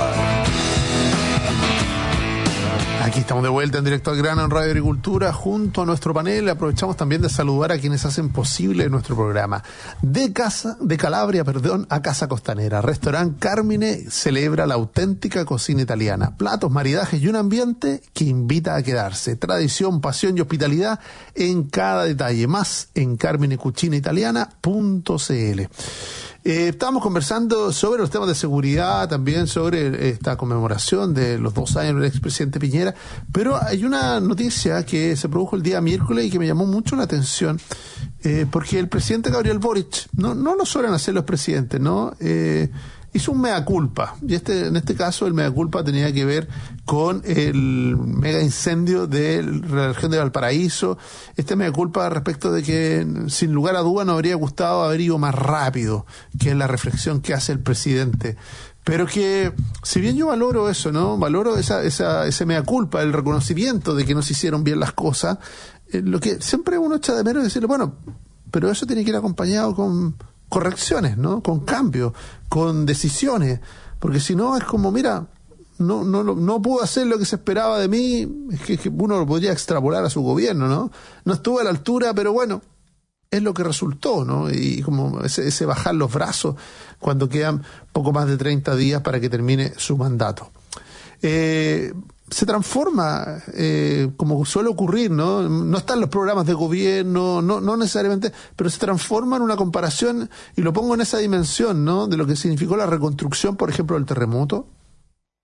Aquí estamos de vuelta en Directo al Grano en Radio Agricultura junto a nuestro panel. Aprovechamos también de saludar a quienes hacen posible nuestro programa. De casa, de Calabria, perdón, a Casa Costanera. Restaurant Carmine celebra la auténtica cocina italiana. Platos, maridajes y un ambiente que invita a quedarse. Tradición, pasión y hospitalidad en cada detalle. Más en carmine cucina italiana punto c l. Eh, estábamos conversando sobre los temas de seguridad, también sobre esta conmemoración de los dos años del expresidente Piñera, pero hay una noticia que se produjo el día miércoles y que me llamó mucho la atención, eh, porque el presidente Gabriel Boric, no, no lo suelen hacer los presidentes, ¿no? Eh, hizo un mea culpa, y este, en este caso el mea culpa tenía que ver con el mega incendio de la región de Valparaíso. Este mea culpa respecto de que sin lugar a duda nos habría gustado haber ido más rápido, que es la reflexión que hace el presidente. Pero que, si bien yo valoro eso, ¿no? Valoro esa, esa, ese mea culpa, el reconocimiento de que no se hicieron bien las cosas, eh, lo que siempre uno echa de menos es decirle, bueno, pero eso tiene que ir acompañado con correcciones, ¿no? Con cambios, con decisiones, porque si no es como, mira, no no no pudo hacer lo que se esperaba de mí, es que, es que uno lo podría extrapolar a su gobierno, ¿no? No estuvo a la altura, pero bueno, es lo que resultó, ¿no? Y como ese, ese bajar los brazos cuando quedan poco más de treinta días para que termine su mandato. Eh, se transforma, eh, como suele ocurrir, ¿no? No están los programas de gobierno, no, no necesariamente, pero se transforma en una comparación, y lo pongo en esa dimensión, ¿no? De lo que significó la reconstrucción, por ejemplo, del terremoto,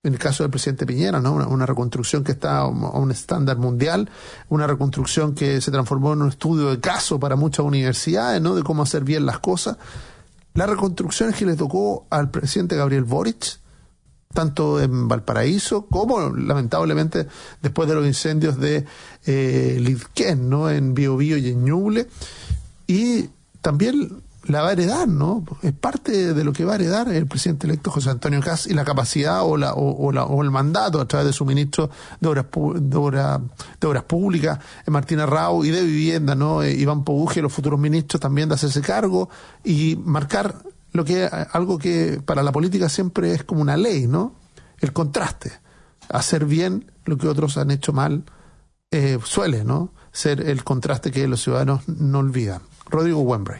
en el caso del presidente Piñera, ¿no? Una, una reconstrucción que está a un, a un estándar mundial, una reconstrucción que se transformó en un estudio de caso para muchas universidades, ¿no? De cómo hacer bien las cosas. La reconstrucción que le tocó al presidente Gabriel Boric, tanto en Valparaíso como, lamentablemente, después de los incendios de eh, Lidquén, ¿no? En Biobío y en Ñuble. Y también la va a heredar, ¿no? Es parte de lo que va a heredar el presidente electo José Antonio Kast y la capacidad o la o, o, la, o el mandato a través de su ministro de Obras de, Obra, de Obras Públicas, Martín Arrau, y de Vivienda, ¿no? Eh, Iván Pobuje, los futuros ministros también de hacerse cargo y marcar lo que algo que para la política siempre es como una ley, ¿no? El contraste. Hacer bien lo que otros han hecho mal eh, suele, ¿no? Ser el contraste que los ciudadanos no olvidan. Rodrigo Wembray.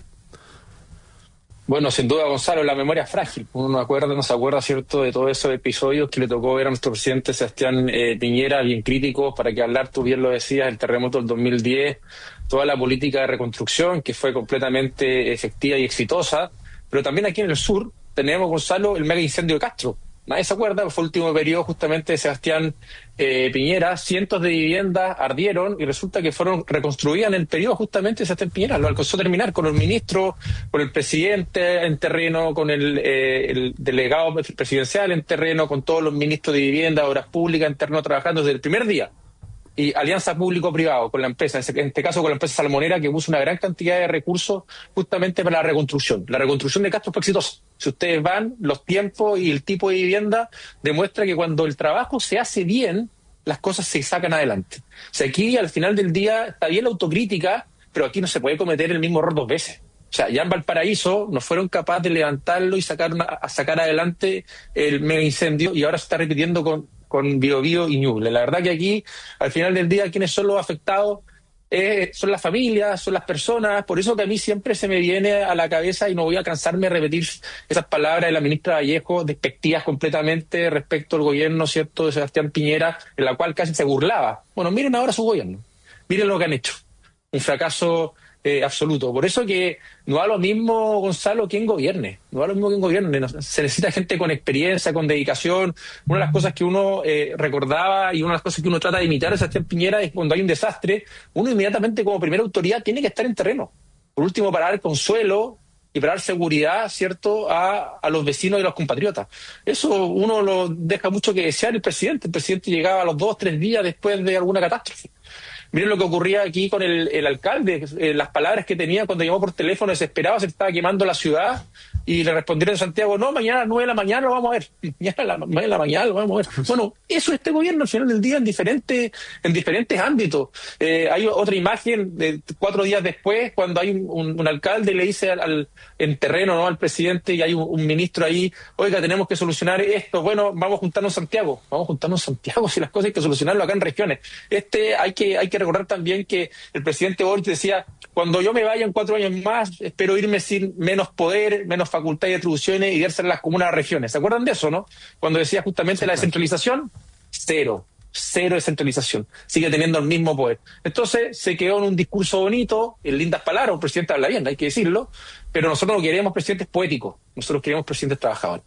Bueno, sin duda, Gonzalo, la memoria es frágil. Uno no acuerda, no se acuerda, ¿cierto?, de todos esos episodios que le tocó ver a nuestro presidente Sebastián eh, Piñera, bien críticos, para que hablar, tú bien lo decías, el terremoto del dos mil diez, toda la política de reconstrucción que fue completamente efectiva y exitosa, pero también aquí en el sur tenemos, Gonzalo, el mega incendio de Castro. Nadie se acuerda, fue el último periodo justamente de Sebastián eh, Piñera, cientos de viviendas ardieron y resulta que fueron reconstruidas en el periodo justamente de Sebastián Piñera. Lo alcanzó a terminar con el ministro, con el presidente en terreno, con el, eh, el delegado presidencial en terreno, con todos los ministros de vivienda, obras públicas en terreno trabajando desde el primer día. Y alianza público-privado con la empresa, en este caso con la empresa Salmonera, que puso una gran cantidad de recursos justamente para la reconstrucción. La reconstrucción de Castro fue exitosa. Si ustedes van, los tiempos y el tipo de vivienda demuestra que cuando el trabajo se hace bien, las cosas se sacan adelante. O sea, aquí al final del día está bien la autocrítica, pero aquí no se puede cometer el mismo error dos veces. O sea, ya en Valparaíso no fueron capaces de levantarlo y sacar, una, a sacar adelante el mega incendio, y ahora se está repitiendo con con Biobío y Ñuble. La verdad que aquí, al final del día, quienes son los afectados eh, son las familias, son las personas. Por eso que a mí siempre se me viene a la cabeza, y no voy a cansarme de repetir esas palabras de la ministra Vallejo, despectivas completamente respecto al gobierno, ¿cierto?, de Sebastián Piñera, en la cual casi se burlaba. Bueno, miren ahora su gobierno. Miren lo que han hecho. Un fracaso Eh, absoluto. Por eso que no da lo mismo, Gonzalo, quien gobierne. No da lo mismo quien gobierne. No, se necesita gente con experiencia, con dedicación. Una de las cosas que uno eh, recordaba y una de las cosas que uno trata de imitar a Sebastián Piñera es cuando hay un desastre, uno inmediatamente como primera autoridad tiene que estar en terreno. Por último, para dar consuelo y para dar seguridad, ¿cierto?, a, a los vecinos y a los compatriotas. Eso uno lo deja mucho que desear el presidente. El presidente llegaba a los dos, tres días después de alguna catástrofe. Miren lo que ocurría aquí con el, el alcalde, eh, las palabras que tenía cuando llamó por teléfono desesperado, se estaba quemando la ciudad, y le respondieron en Santiago, no, mañana a las nueve de la mañana lo vamos a ver, mañana a las nueve de la mañana lo vamos a ver. Bueno, eso es este gobierno al final del día en diferentes, en diferentes ámbitos. Eh, hay otra imagen de cuatro días después, cuando hay un, un, un alcalde y le dice al, al, en terreno, ¿no?, al presidente, y hay un, un ministro ahí, oiga, tenemos que solucionar esto, bueno, vamos a juntarnos en Santiago, vamos a juntarnos en Santiago, si las cosas hay que solucionarlo acá en regiones. Este hay que, hay que recordar también que el presidente Boric decía, cuando yo me vaya en cuatro años más, espero irme sin menos poder, menos facultades y atribuciones, y darse las comunas a regiones. ¿Se acuerdan de eso, no? Cuando decía justamente sí, la descentralización, cero, cero descentralización. Sigue teniendo el mismo poder. Entonces se quedó en un discurso bonito, en lindas palabras, un presidente habla bien, hay que decirlo, pero nosotros no queremos presidentes poéticos, nosotros queremos presidentes trabajadores.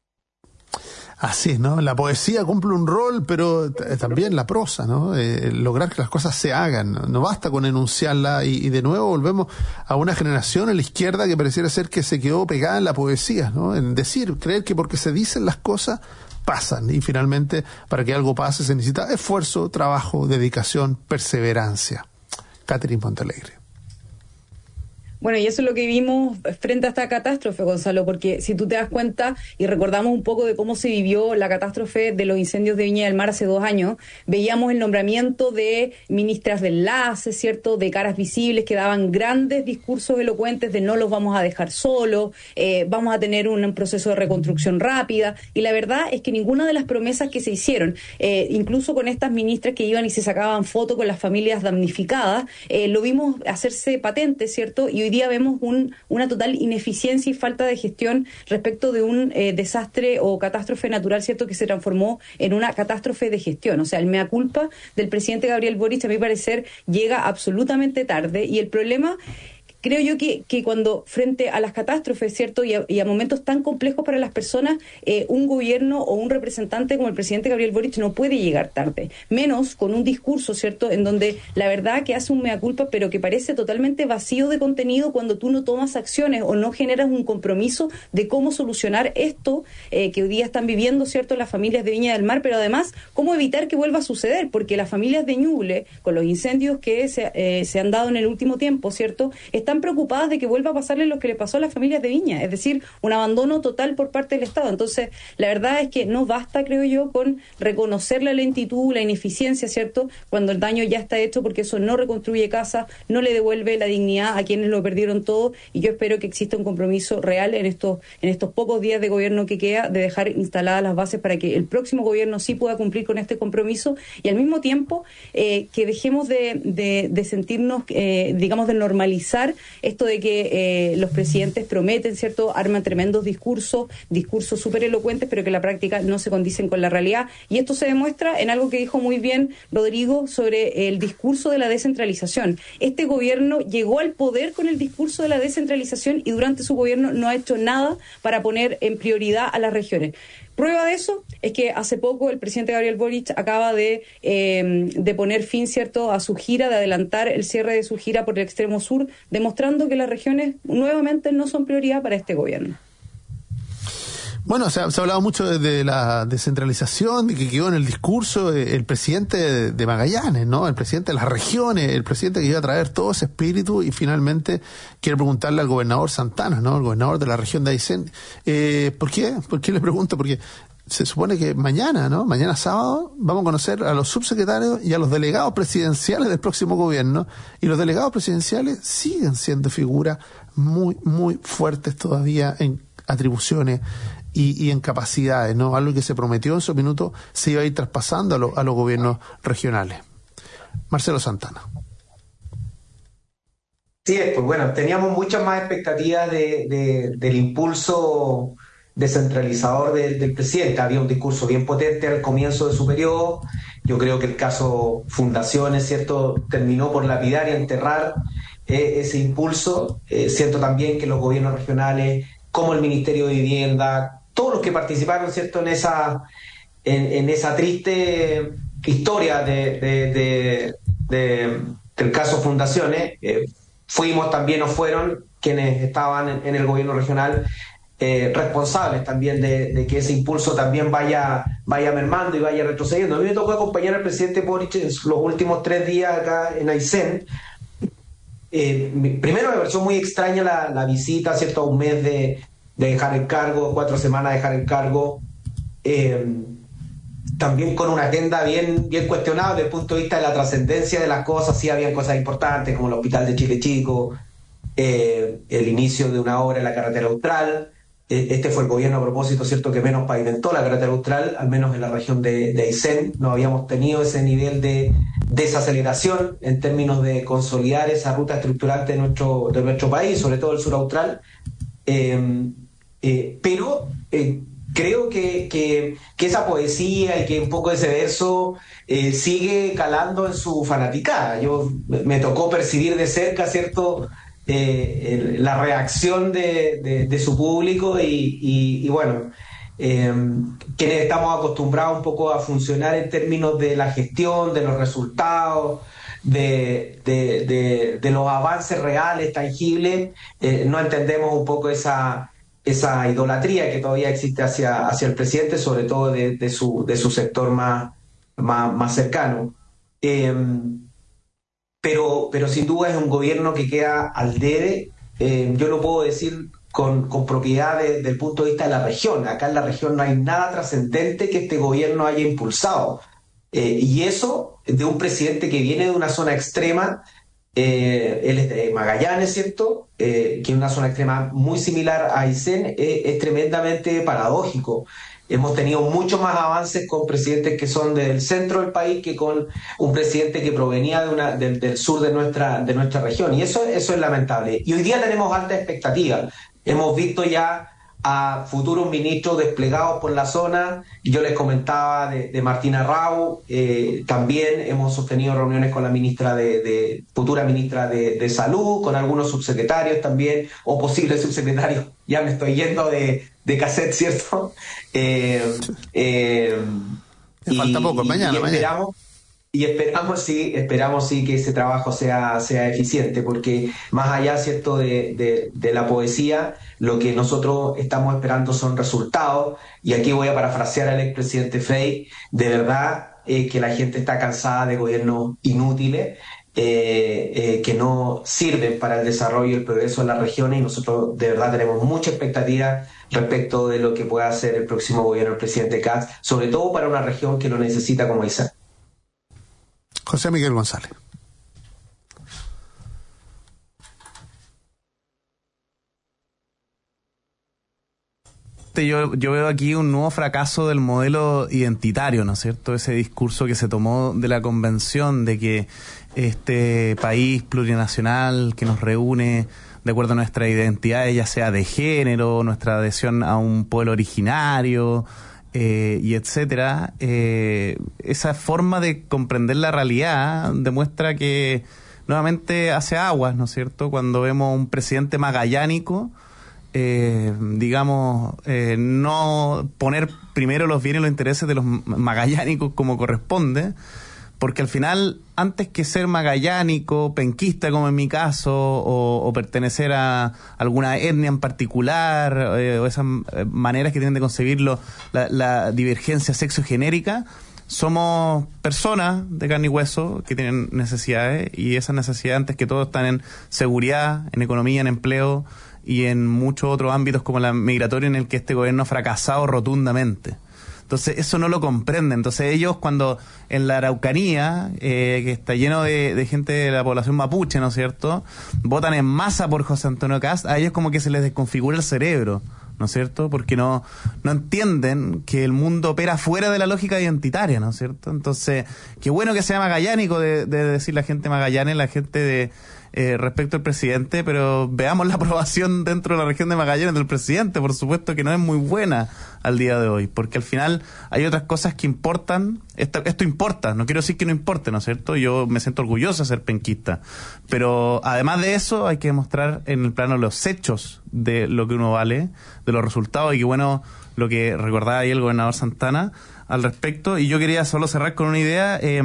Así, ¿no? La poesía cumple un rol, pero t- también la prosa, ¿no? Eh, lograr que las cosas se hagan. No, no basta con enunciarla, y, y de nuevo volvemos a una generación en la izquierda que pareciera ser que se quedó pegada en la poesía, ¿no? En decir, creer que porque se dicen las cosas, pasan. Y finalmente, para que algo pase se necesita esfuerzo, trabajo, dedicación, perseverancia. Catherine Montalegre. Bueno, y eso es lo que vimos frente a esta catástrofe, Gonzalo, porque si tú te das cuenta y recordamos un poco de cómo se vivió la catástrofe de los incendios de Viña del Mar hace dos años, veíamos el nombramiento de ministras de enlace, ¿cierto?, de caras visibles que daban grandes discursos elocuentes de no los vamos a dejar solos, eh, vamos a tener un, un proceso de reconstrucción rápida, y la verdad es que ninguna de las promesas que se hicieron, eh, incluso con estas ministras que iban y se sacaban fotos con las familias damnificadas, eh, lo vimos hacerse patente, ¿cierto?, y hoy día vemos un, una total ineficiencia y falta de gestión respecto de un eh, desastre o catástrofe natural, ¿cierto?, que se transformó en una catástrofe de gestión. O sea, el mea culpa del presidente Gabriel Boric, a mi parecer, llega absolutamente tarde, y el problema creo yo que, que cuando frente a las catástrofes, ¿cierto? Y a, y a momentos tan complejos para las personas, eh, un gobierno o un representante como el presidente Gabriel Boric no puede llegar tarde, menos con un discurso, ¿cierto? En donde la verdad que hace un mea culpa, pero que parece totalmente vacío de contenido cuando tú no tomas acciones o no generas un compromiso de cómo solucionar esto eh, que hoy día están viviendo, ¿cierto?, las familias de Viña del Mar, pero además cómo evitar que vuelva a suceder, porque las familias de Ñuble, con los incendios que se, eh, se han dado en el último tiempo, ¿cierto?, están preocupadas de que vuelva a pasarle lo que le pasó a las familias de Viña, es decir, un abandono total por parte del Estado. Entonces, la verdad es que no basta, creo yo, con reconocer la lentitud, la ineficiencia, ¿cierto?, cuando el daño ya está hecho, porque eso no reconstruye casas, no le devuelve la dignidad a quienes lo perdieron todo, y yo espero que exista un compromiso real en estos, en estos pocos días de gobierno que queda, de dejar instaladas las bases para que el próximo gobierno sí pueda cumplir con este compromiso, y al mismo tiempo eh, que dejemos de, de, de sentirnos, eh, digamos, de normalizar esto de que eh, los presidentes prometen, ¿cierto?, arman tremendos discursos, discursos súper elocuentes, pero que en la práctica no se condicen con la realidad. Y esto se demuestra en algo que dijo muy bien Rodrigo sobre el discurso de la descentralización. Este gobierno llegó al poder con el discurso de la descentralización y durante su gobierno no ha hecho nada para poner en prioridad a las regiones. Prueba de eso es que hace poco el presidente Gabriel Boric acaba de, eh, de poner fin, ¿cierto?, a su gira, de adelantar el cierre de su gira por el extremo sur, demostrando que las regiones nuevamente no son prioridad para este gobierno. Bueno, se ha, se ha hablado mucho de, de la descentralización, de que quedó en el discurso eh, el presidente de, de Magallanes, ¿no? El presidente de las regiones, el presidente que iba a traer todo ese espíritu, y finalmente quiere preguntarle al gobernador Santana, ¿no? El gobernador de la región de Aysén. Eh, ¿Por qué? ¿Por qué le pregunto? Porque se supone que mañana, ¿no? Mañana sábado vamos a conocer a los subsecretarios y a los delegados presidenciales del próximo gobierno, y los delegados presidenciales siguen siendo figuras muy, muy fuertes todavía en atribuciones y, y en capacidades, ¿no? Algo que se prometió en su minuto se iba a ir traspasando a, lo, a los gobiernos regionales. Marcelo Santana. Sí, pues bueno, teníamos muchas más expectativas de, de, del impulso descentralizador del, del presidente. Había un discurso bien potente al comienzo de su periodo. Yo creo que el caso Fundaciones, ¿cierto?, terminó por lapidar y enterrar eh, ese impulso. Eh, siento también que los gobiernos regionales, como el Ministerio de Vivienda, todos los que participaron, ¿cierto?, en esa, en, en esa triste historia de, de, de, de, del caso Fundaciones, eh, fuimos también o fueron quienes estaban en, en el gobierno regional eh, responsables también de, de que ese impulso también vaya, vaya mermando y vaya retrocediendo. A mí me tocó acompañar al presidente Boric en los últimos tres días acá en Aysén. Eh, primero me pareció muy extraña la, la visita, ¿cierto?, a un mes de, de dejar el cargo, cuatro semanas de dejar el cargo, eh, también con una agenda bien, bien cuestionada desde el punto de vista de la trascendencia de las cosas. Sí habían cosas importantes como el Hospital de Chile Chico, eh, el inicio de una obra en la carretera austral. Eh, este fue el gobierno a propósito, ¿cierto?, que menos pavimentó la carretera austral, al menos en la región de, de Aysén. No habíamos tenido ese nivel de desaceleración en términos de consolidar esa ruta estructurante de nuestro, de nuestro país, sobre todo el sur austral. Eh, eh, pero eh, creo que, que, que esa poesía y que un poco ese verso eh, sigue calando en su fanaticada. Yo me tocó percibir de cerca, ¿cierto?, eh, el, la reacción de, de, de su público y, y, y bueno, eh, quienes estamos acostumbrados un poco a funcionar en términos de la gestión, de los resultados, de, de, de, de los avances reales, tangibles, eh, no entendemos un poco esa, esa idolatría que todavía existe hacia, hacia el presidente, sobre todo de, de, su, de su sector más, más, más cercano. Eh, pero, pero sin duda es un gobierno que queda al debe. Eh, yo lo puedo decir con, con propiedad de, del punto de vista de la región. Acá en la región no hay nada trascendente que este gobierno haya impulsado. Eh, y eso de un presidente que viene de una zona extrema, eh, él es de Magallanes, ¿cierto?, eh, que es una zona extrema muy similar a Aysén, eh, es tremendamente paradójico. Hemos tenido mucho más avances con presidentes que son del centro del país que con un presidente que provenía de una, del, del sur de nuestra, de nuestra región, y eso, eso es lamentable. Y hoy día tenemos altas expectativas. Hemos visto ya a futuros ministros desplegados por la zona. Yo les comentaba de, de Martina Rau, eh, también hemos sostenido reuniones con la ministra de, de futura ministra de, de Salud, con algunos subsecretarios también, o posibles subsecretarios, ya me estoy yendo de, de cassette, ¿cierto? Eh, eh, y, falta poco, mañana, y esperamos, mañana. Y esperamos sí, esperamos sí que ese trabajo sea, sea eficiente, porque más allá, cierto, de, de, de la poesía, lo que nosotros estamos esperando son resultados. Y aquí voy a parafrasear al expresidente Frei: de verdad eh, que la gente está cansada de gobiernos inútiles, eh, eh, que no sirven para el desarrollo y el progreso de las regiones, y nosotros de verdad tenemos mucha expectativa respecto de lo que pueda hacer el próximo gobierno del presidente Katz, sobre todo para una región que lo necesita como Aysén. José Miguel González. Yo, yo veo aquí un nuevo fracaso del modelo identitario, ¿no es cierto? Ese discurso que se tomó de la convención de que este país plurinacional que nos reúne de acuerdo a nuestra identidad, ya sea de género, nuestra adhesión a un pueblo originario, Eh, y etcétera, eh, esa forma de comprender la realidad demuestra que nuevamente hace aguas, ¿no es cierto? Cuando vemos un presidente magallánico, eh, digamos, eh, no poner primero los bienes y los intereses de los magallánicos como corresponde, porque al final, antes que ser magallánico, penquista como en mi caso, o, o pertenecer a alguna etnia en particular, eh, o esas maneras que tienen de concebirlo, la, la divergencia sexogenérica, somos personas de carne y hueso que tienen necesidades, y esas necesidades antes que todo están en seguridad, en economía, en empleo y en muchos otros ámbitos como la migratoria, en el que este gobierno ha fracasado rotundamente. Entonces eso no lo comprenden. Entonces ellos, cuando en la Araucanía, eh, que está lleno de, de gente de la población mapuche, ¿no es cierto?, votan en masa por José Antonio Kast, a ellos como que se les desconfigura el cerebro, ¿no es cierto?, porque no, no entienden que el mundo opera fuera de la lógica identitaria, ¿no es cierto? Entonces, qué bueno que sea magallánico de, de decir la gente Magallanes, la gente de eh, respecto al presidente, pero veamos la aprobación dentro de la región de Magallanes del presidente. Por supuesto que no es muy buena al día de hoy, porque al final hay otras cosas que importan. Esto, esto importa, no quiero decir que no importe, ¿no es cierto? Yo me siento orgulloso de ser penquista, pero además de eso hay que demostrar en el plano los hechos de lo que uno vale, de los resultados, y que bueno, lo que recordaba ahí el gobernador Santana al respecto. Y yo quería solo cerrar con una idea. eh,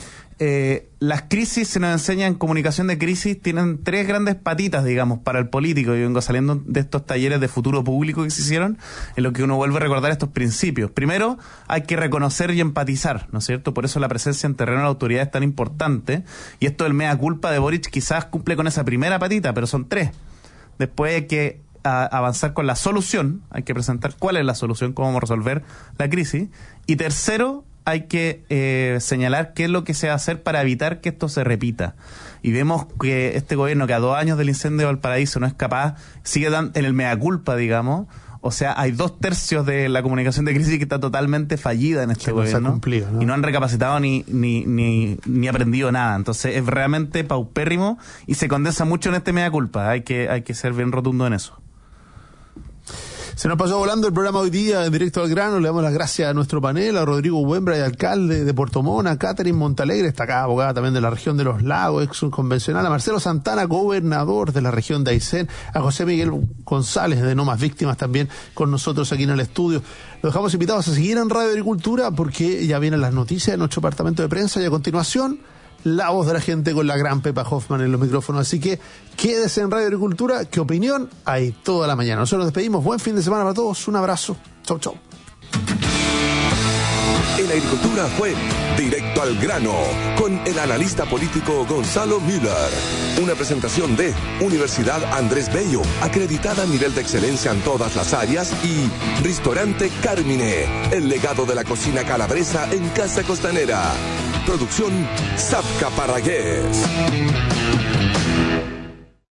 Eh, las crisis, se nos enseña en comunicación de crisis, tienen tres grandes patitas, digamos, para el político. Yo vengo saliendo de estos talleres de futuro público que se hicieron, en lo que uno vuelve a recordar estos principios. Primero, hay que reconocer y empatizar, ¿no es cierto? Por eso la presencia en terreno de la autoridad es tan importante, y esto del mea culpa de Boric quizás cumple con esa primera patita, pero son tres. Después hay que a avanzar con la solución, hay que presentar cuál es la solución, cómo vamos a resolver la crisis. Y tercero, hay que eh, señalar qué es lo que se va a hacer para evitar que esto se repita. Y vemos que este gobierno, que a dos años del incendio de Valparaíso no es capaz, sigue en el mea culpa, digamos. O sea, hay dos tercios de la comunicación de crisis que está totalmente fallida en este gobierno. No se ha cumplido, ¿no? Y no han recapacitado ni, ni, ni, ni aprendido nada. Entonces es realmente paupérrimo y se condensa mucho en este mea culpa. Hay que, hay que ser bien rotundo en eso. Se nos pasó volando el programa hoy día en Directo al Grano. Le damos las gracias a nuestro panel, a Rodrigo Buembra, alcalde de Puerto Montt, a Catherine Montalegre, destacada abogada también de la región de Los Lagos, ex subconvencional, a Marcelo Santana, gobernador de la región de Aysén, a José Miguel González de No Más Víctimas también con nosotros aquí en el estudio. Los dejamos invitados a seguir en Radio Agricultura porque ya vienen las noticias de nuestro departamento de prensa, y a continuación la voz de la gente con la gran Pepa Hoffman en los micrófonos. Así que quédese en Radio Agricultura, que opinión hay toda la mañana. Nosotros nos despedimos. Buen fin de semana para todos. Un abrazo. Chau, chau. En Agricultura fue Directo al Grano con el analista político Gonzalo Müller. Una presentación de Universidad Andrés Bello, acreditada a nivel de excelencia en todas las áreas, y Restaurante Carmine, el legado de la cocina calabresa en Casa Costanera. Producción Zapca Parragués.